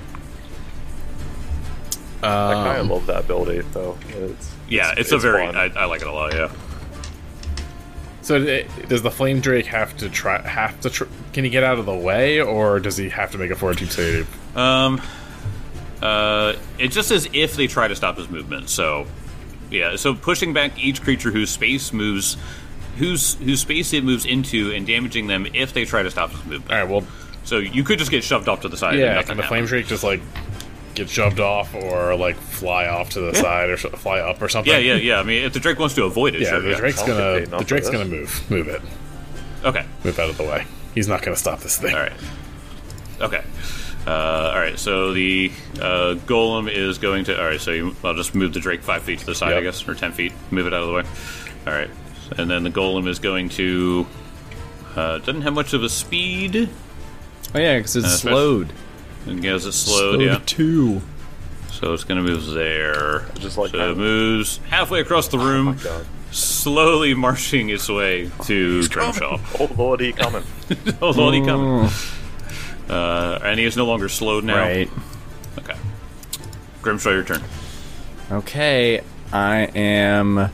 I kind of love that ability, though. It's, Yeah, it's, a very. fun. I, I like it a lot. Yeah. So it, does the flame drake have to try? Have to? Tr- can he get out of the way, or does he have to make a fortitude save? Um. Uh. It just says if they try to stop his movement. So, yeah. So pushing back each creature whose space moves, whose whose space it moves into, and damaging them if they try to stop his movement. All right. Well, So you could just get shoved off to the side. and yeah. nothing Can the flame happens. drake just like get shoved off, or like fly off to the side, or sh- fly up, or something? Yeah, yeah, yeah. I mean, if the Drake wants to avoid it, Yeah, sure. the Yeah. drake's I don't gonna get paid enough the for drake's this. gonna move move it Okay. move out of the way. He's not gonna stop this thing. All right. Okay. Uh, all right. So the uh, golem is going to. All right. So you, I'll just move the Drake five feet to the side, I Yep. guess, or ten feet. Move it out of the way. All right. And then the golem is going to. Uh, doesn't have much of a speed. Oh yeah, because it's Uh, slowed. And gets it slowed. Yeah. two. So it's going to move there. Just like so that. it moves halfway across the room, God. slowly marching its way to Grimshaw. Oh lord, he coming. Oh, Lord, he coming. Uh, and he is no longer slowed now. Right. Okay. Grimshaw, your turn. Okay, I am.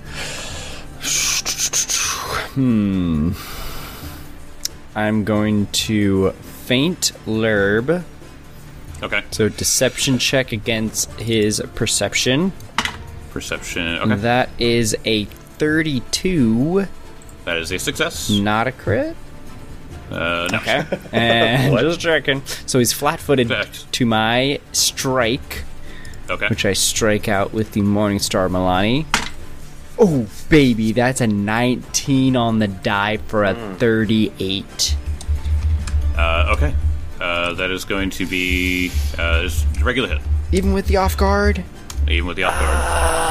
Hmm. I'm going to feint Lerb. Okay. So deception check against his perception. Perception. Okay. That is a thirty-two. That is a success. Not a crit. Uh, no. Okay. And just checking. So he's flat-footed Fact. to my strike, Okay. which I strike out with the Morningstar Milani. Oh, baby, that's a nineteen on the die for a thirty-eight. Uh, okay. Uh, that is going to be uh, just a regular hit, Even with the off guard? even with the off guard.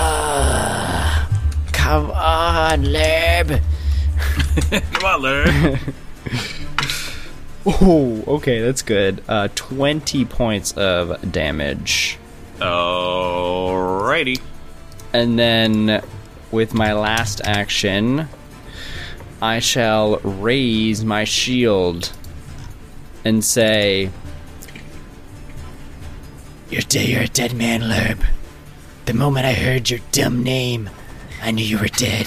Come on, Leb. Come on, Larry. Oh, okay, that's good. Uh, twenty points of damage. Alrighty. And then, with my last action, I shall raise my shield and say, You're, de- you're a dead man, Lerb. The moment I heard your dumb name, I knew you were dead.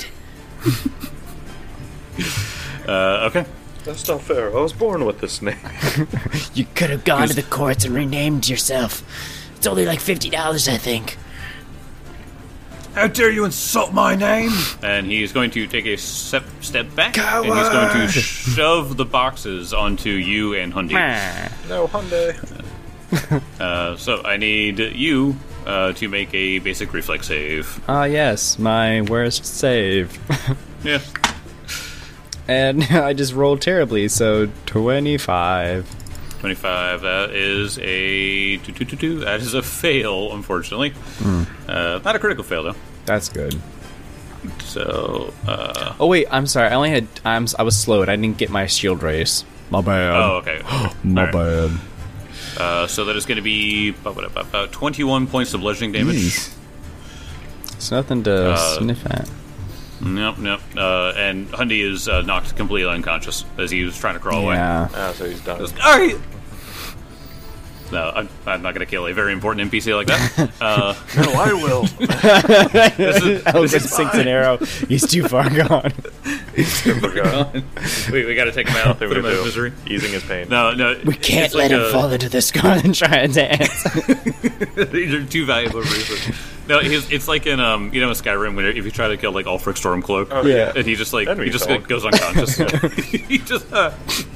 Uh, okay. That's not fair. I was born with this name. You could have gone to the courts and renamed yourself. It's only like fifty dollars, I think. How dare you insult my name? And he's going to take a step, step back, and he's going to shove the boxes onto you and Hundi. No, Hyundai. Uh, so I need you uh, to make a basic reflex save. ah, yes, my worst save. Yeah. And I just rolled terribly, so twenty-five. twenty-five, that is a two, two, two, two. That is a fail, unfortunately. Uh, not a critical fail, though. That's good. So, uh, Oh wait, I'm sorry. I only had I'm I was slowed. I didn't get my shield race. My bad. oh, okay. My All right. bad. Uh, so that is going to be about twenty-one points of bludgeoning damage. It's nothing to Uh, sniff at. Nope, nope. Uh, and Hundy is uh, knocked completely unconscious as he was trying to crawl away. Yeah. Ah, so he's done. All right. No, I'm, I'm not going to kill a very important N P C like that. Uh, No, I will. this is, Elgin sinks an arrow. He's too far gone. Forgot. we we got to take him out, Nothing put we him out of do. misery. Easing his pain. No, no. We can't it's let like him a- fall into the Scarlet trying to dance. These are two valuable reasons. No, his, it's like in um, you know, in Skyrim, when if you try to kill like Ulfric Stormcloak, Oh, yeah. and he just like Then we he just saw like, goes unconscious. he just. Uh,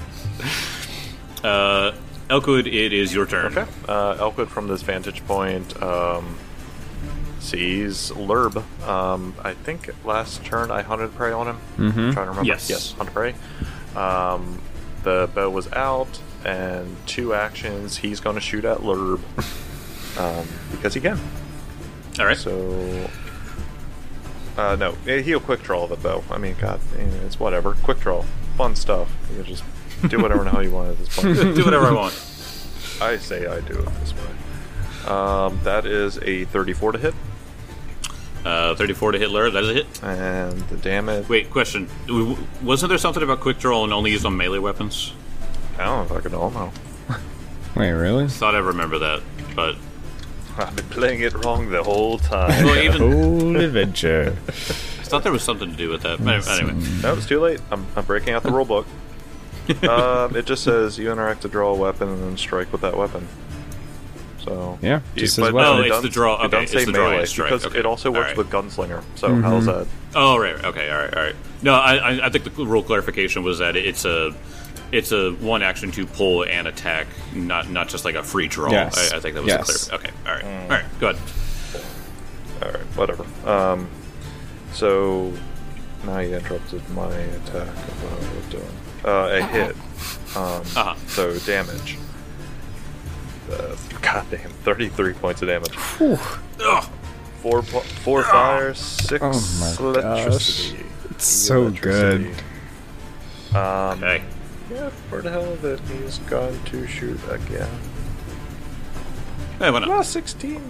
uh, Elkwood, it is your turn. Okay. Uh, Elkwood from this vantage point um, sees Lurb. Um, I think last turn I hunted prey on him. Mm-hmm. trying to remember. Yes. Yes, hunted prey. Um, the bow was out, and two actions. He's going to shoot at Lurb um, because he can. All right. So. Uh, no, he'll quick draw the bow. I mean, God, it's whatever. Quick draw, fun stuff. You just do whatever the hell you want at this point. Do whatever I want. I say I do it this way. Um, that is a thirty-four to hit, Uh, thirty-four to hit Lurb. That is a hit. and the damage. Wait, question. W- Wasn't there something about quick draw and only used on melee weapons? I don't know if I can all know. Wait, really? Thought I remember that, but I've been playing it wrong the whole time. well, even Whole adventure. I thought there was something to do with that. But anyway, No, it's too late. I'm, I'm breaking out the rule book. um, it just says you interact to draw a weapon and then strike with that weapon. So Yeah, you- just as but well. Oh, it it's doesn't- the draw- It okay, doesn't it's say the draw and melee strike, because okay. it also works Alright. with gunslinger. So how's that? oh right, okay, all right, all right. No, I, I, I think the rule clarification was that it's a, it's a one action to pull and attack, not not just like a free draw. Yes. I, I think that was Yes. the clear. Okay, all right, all right, go ahead. All right, whatever. Um, so now you interrupted my attack of what I was doing. Uh, a hit. Um, Uh-huh. So damage. Uh, goddamn, thirty-three points of damage. Ugh. Four, po- four fire, six Oh my electricity. It's so Electricity. Um, Okay. Yeah, for the hell of it, he's going to shoot again. Hey, why not? Ah, sixteen.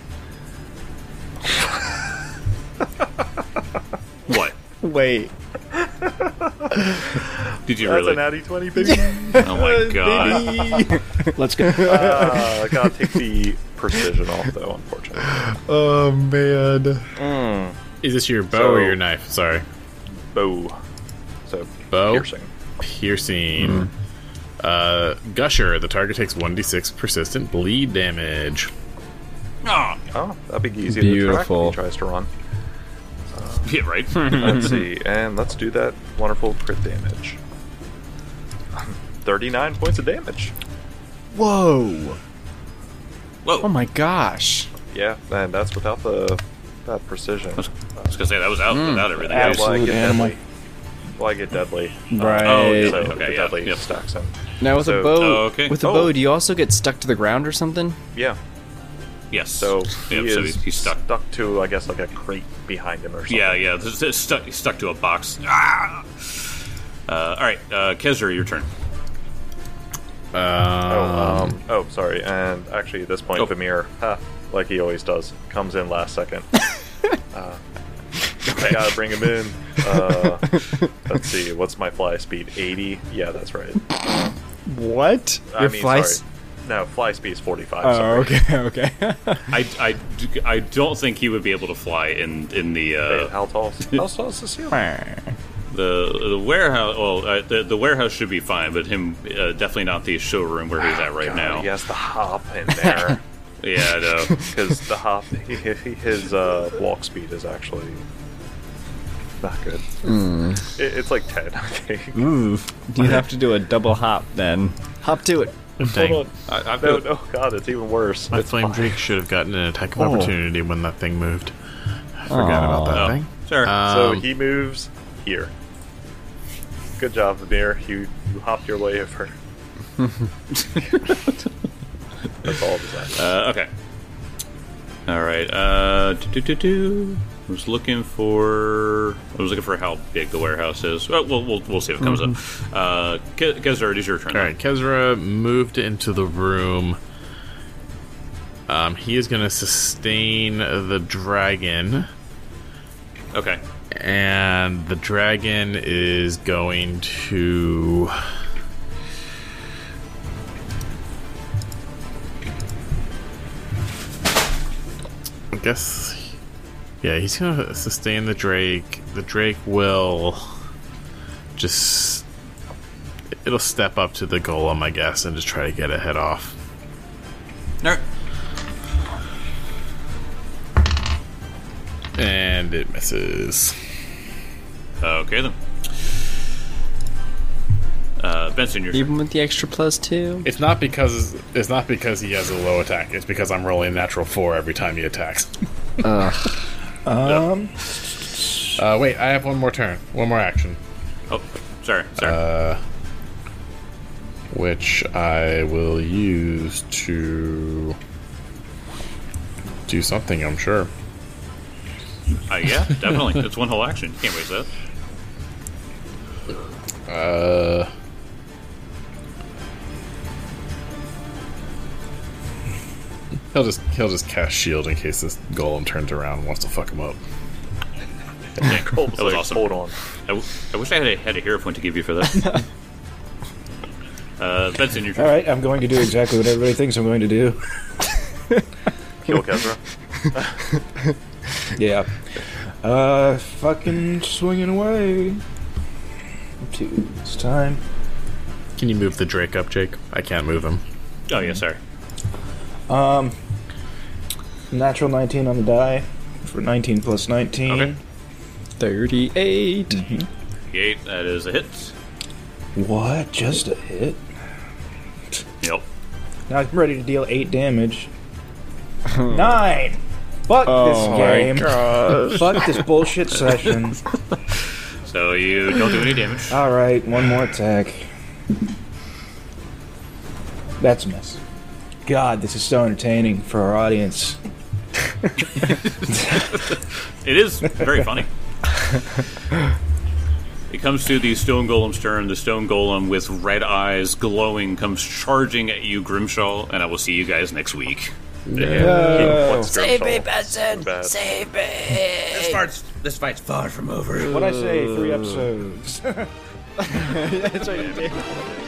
What? Wait. Did you That's really? a natty twenty, baby. Oh my god! Let's go. uh, I gotta take the precision off, though, unfortunately. Oh man. Mm. Is this your bow So- or your knife? Sorry. Bow. So, Bow? piercing. Piercing. Uh, Gusher. The target takes one d six persistent bleed damage. Ah, Oh, that'd be easy Beautiful. to track if he tries to run. yeah, right. Let's see, and let's do that wonderful crit damage. thirty-nine points of damage. Whoa. Whoa! Oh my gosh. Yeah, and that's without the that precision. I was gonna say that was out without everything. Yeah, else. well, I Absolute get animal. deadly. Well, I get deadly. Right. Oh, yeah. So Okay, the yeah, deadly yep. stacks in. Now with So- a bow, Oh, okay. with a Oh. bow, do you also get stuck to the ground or something? Yeah. Yes. So yeah, he so is he's, he's stuck. stuck to, I guess, like a crate behind him or something. Yeah, yeah. This is stuck, he's stuck to a box. Ah! Uh, all right, uh, Kezra, your turn. Oh, Um, um, oh, sorry. And actually, at this point, Oh. Vamir, ha, like he always does, comes in last second. uh, I gotta bring him in. Uh, let's see, what's my fly speed? eighty? Yeah, that's right. What? I Your mean, fly sorry. No, fly speed is forty-five. Oh, sorry. okay, okay. I, I, I don't think he would be able to fly in in the Hey, uh, how tall? How tall is the ceiling? the the warehouse. Well, uh, the the warehouse should be fine, but him uh, definitely not the showroom where he's at right God, now. He has the hop in there. Yeah, I know. Because the hop, he, he- his uh, walk speed is actually not good. It, it's like ten, I think. Ooh. You have to do a double hop then. Hop to it. dang. Hold on. I, I've No, got, no, God, it's even worse. My It's flame fine. drake should have gotten an attack of Oh. opportunity when that thing moved. I forgot Aw. about that Oh, thing. sure. So Um, he moves here. Good job, Vamir. You you hopped your way over. That's all of his action. uh, okay. All right. Uh, do, do, do, do. was looking for. I was looking for how big the warehouse is. Well, we'll we'll, we'll see if it comes mm-hmm. up. Uh, Ke- Kezra, it is your turn. All right, Kezra moved into the room. Um, he is going to sustain the dragon. Okay. And the dragon is going to. I guess. Yeah, he's going to sustain the drake. The drake will just. It'll step up to the golem, I guess, and just try to get a head off. Alright. And it misses. Okay, then. Uh, Benson, you're Even with the extra plus two? It's not because it's not because he has a low attack. It's because I'm rolling natural four every time he attacks. Ugh. Um. Uh, wait, I have one more turn. One more action. Oh, sorry. Sorry. Uh, which I will use to do something, I'm sure. Uh, yeah, definitely. It's one whole action. You can't waste that. Uh, he'll just he'll just cast shield in case this golem turns around and wants to fuck him up. Yeah, that was like, awesome. Hold on. I, w- I wish I had a, had a hero point to give you for that. uh, Benson, your turn. All right, I'm going to do exactly what everybody thinks I'm going to do. Kill Kezra. Yeah. Uh, fucking swinging away. Two this time. Can you move the Drake up, Jake? I can't move him. Oh yeah, sorry. Um, natural nineteen on the die for nineteen plus nineteen. Okay. thirty-eight. Mm-hmm. Eight. That is a hit. What? Just a hit? Yep. Now I'm ready to deal eight damage. Nine. Fuck Oh this my game. Fuck this bullshit session. So you don't do any damage. All right, one more attack. That's a miss. God, this is so entertaining for our audience. It is very funny. It comes to the stone golem's turn. The stone golem with red eyes glowing comes charging at you, Grimshaw, and I will see you guys next week. No. What's Save me, Grimshaw? Benson! Bad. Save me! This fight's, this fight's far from over. What'd I say? Three episodes. That's what you did.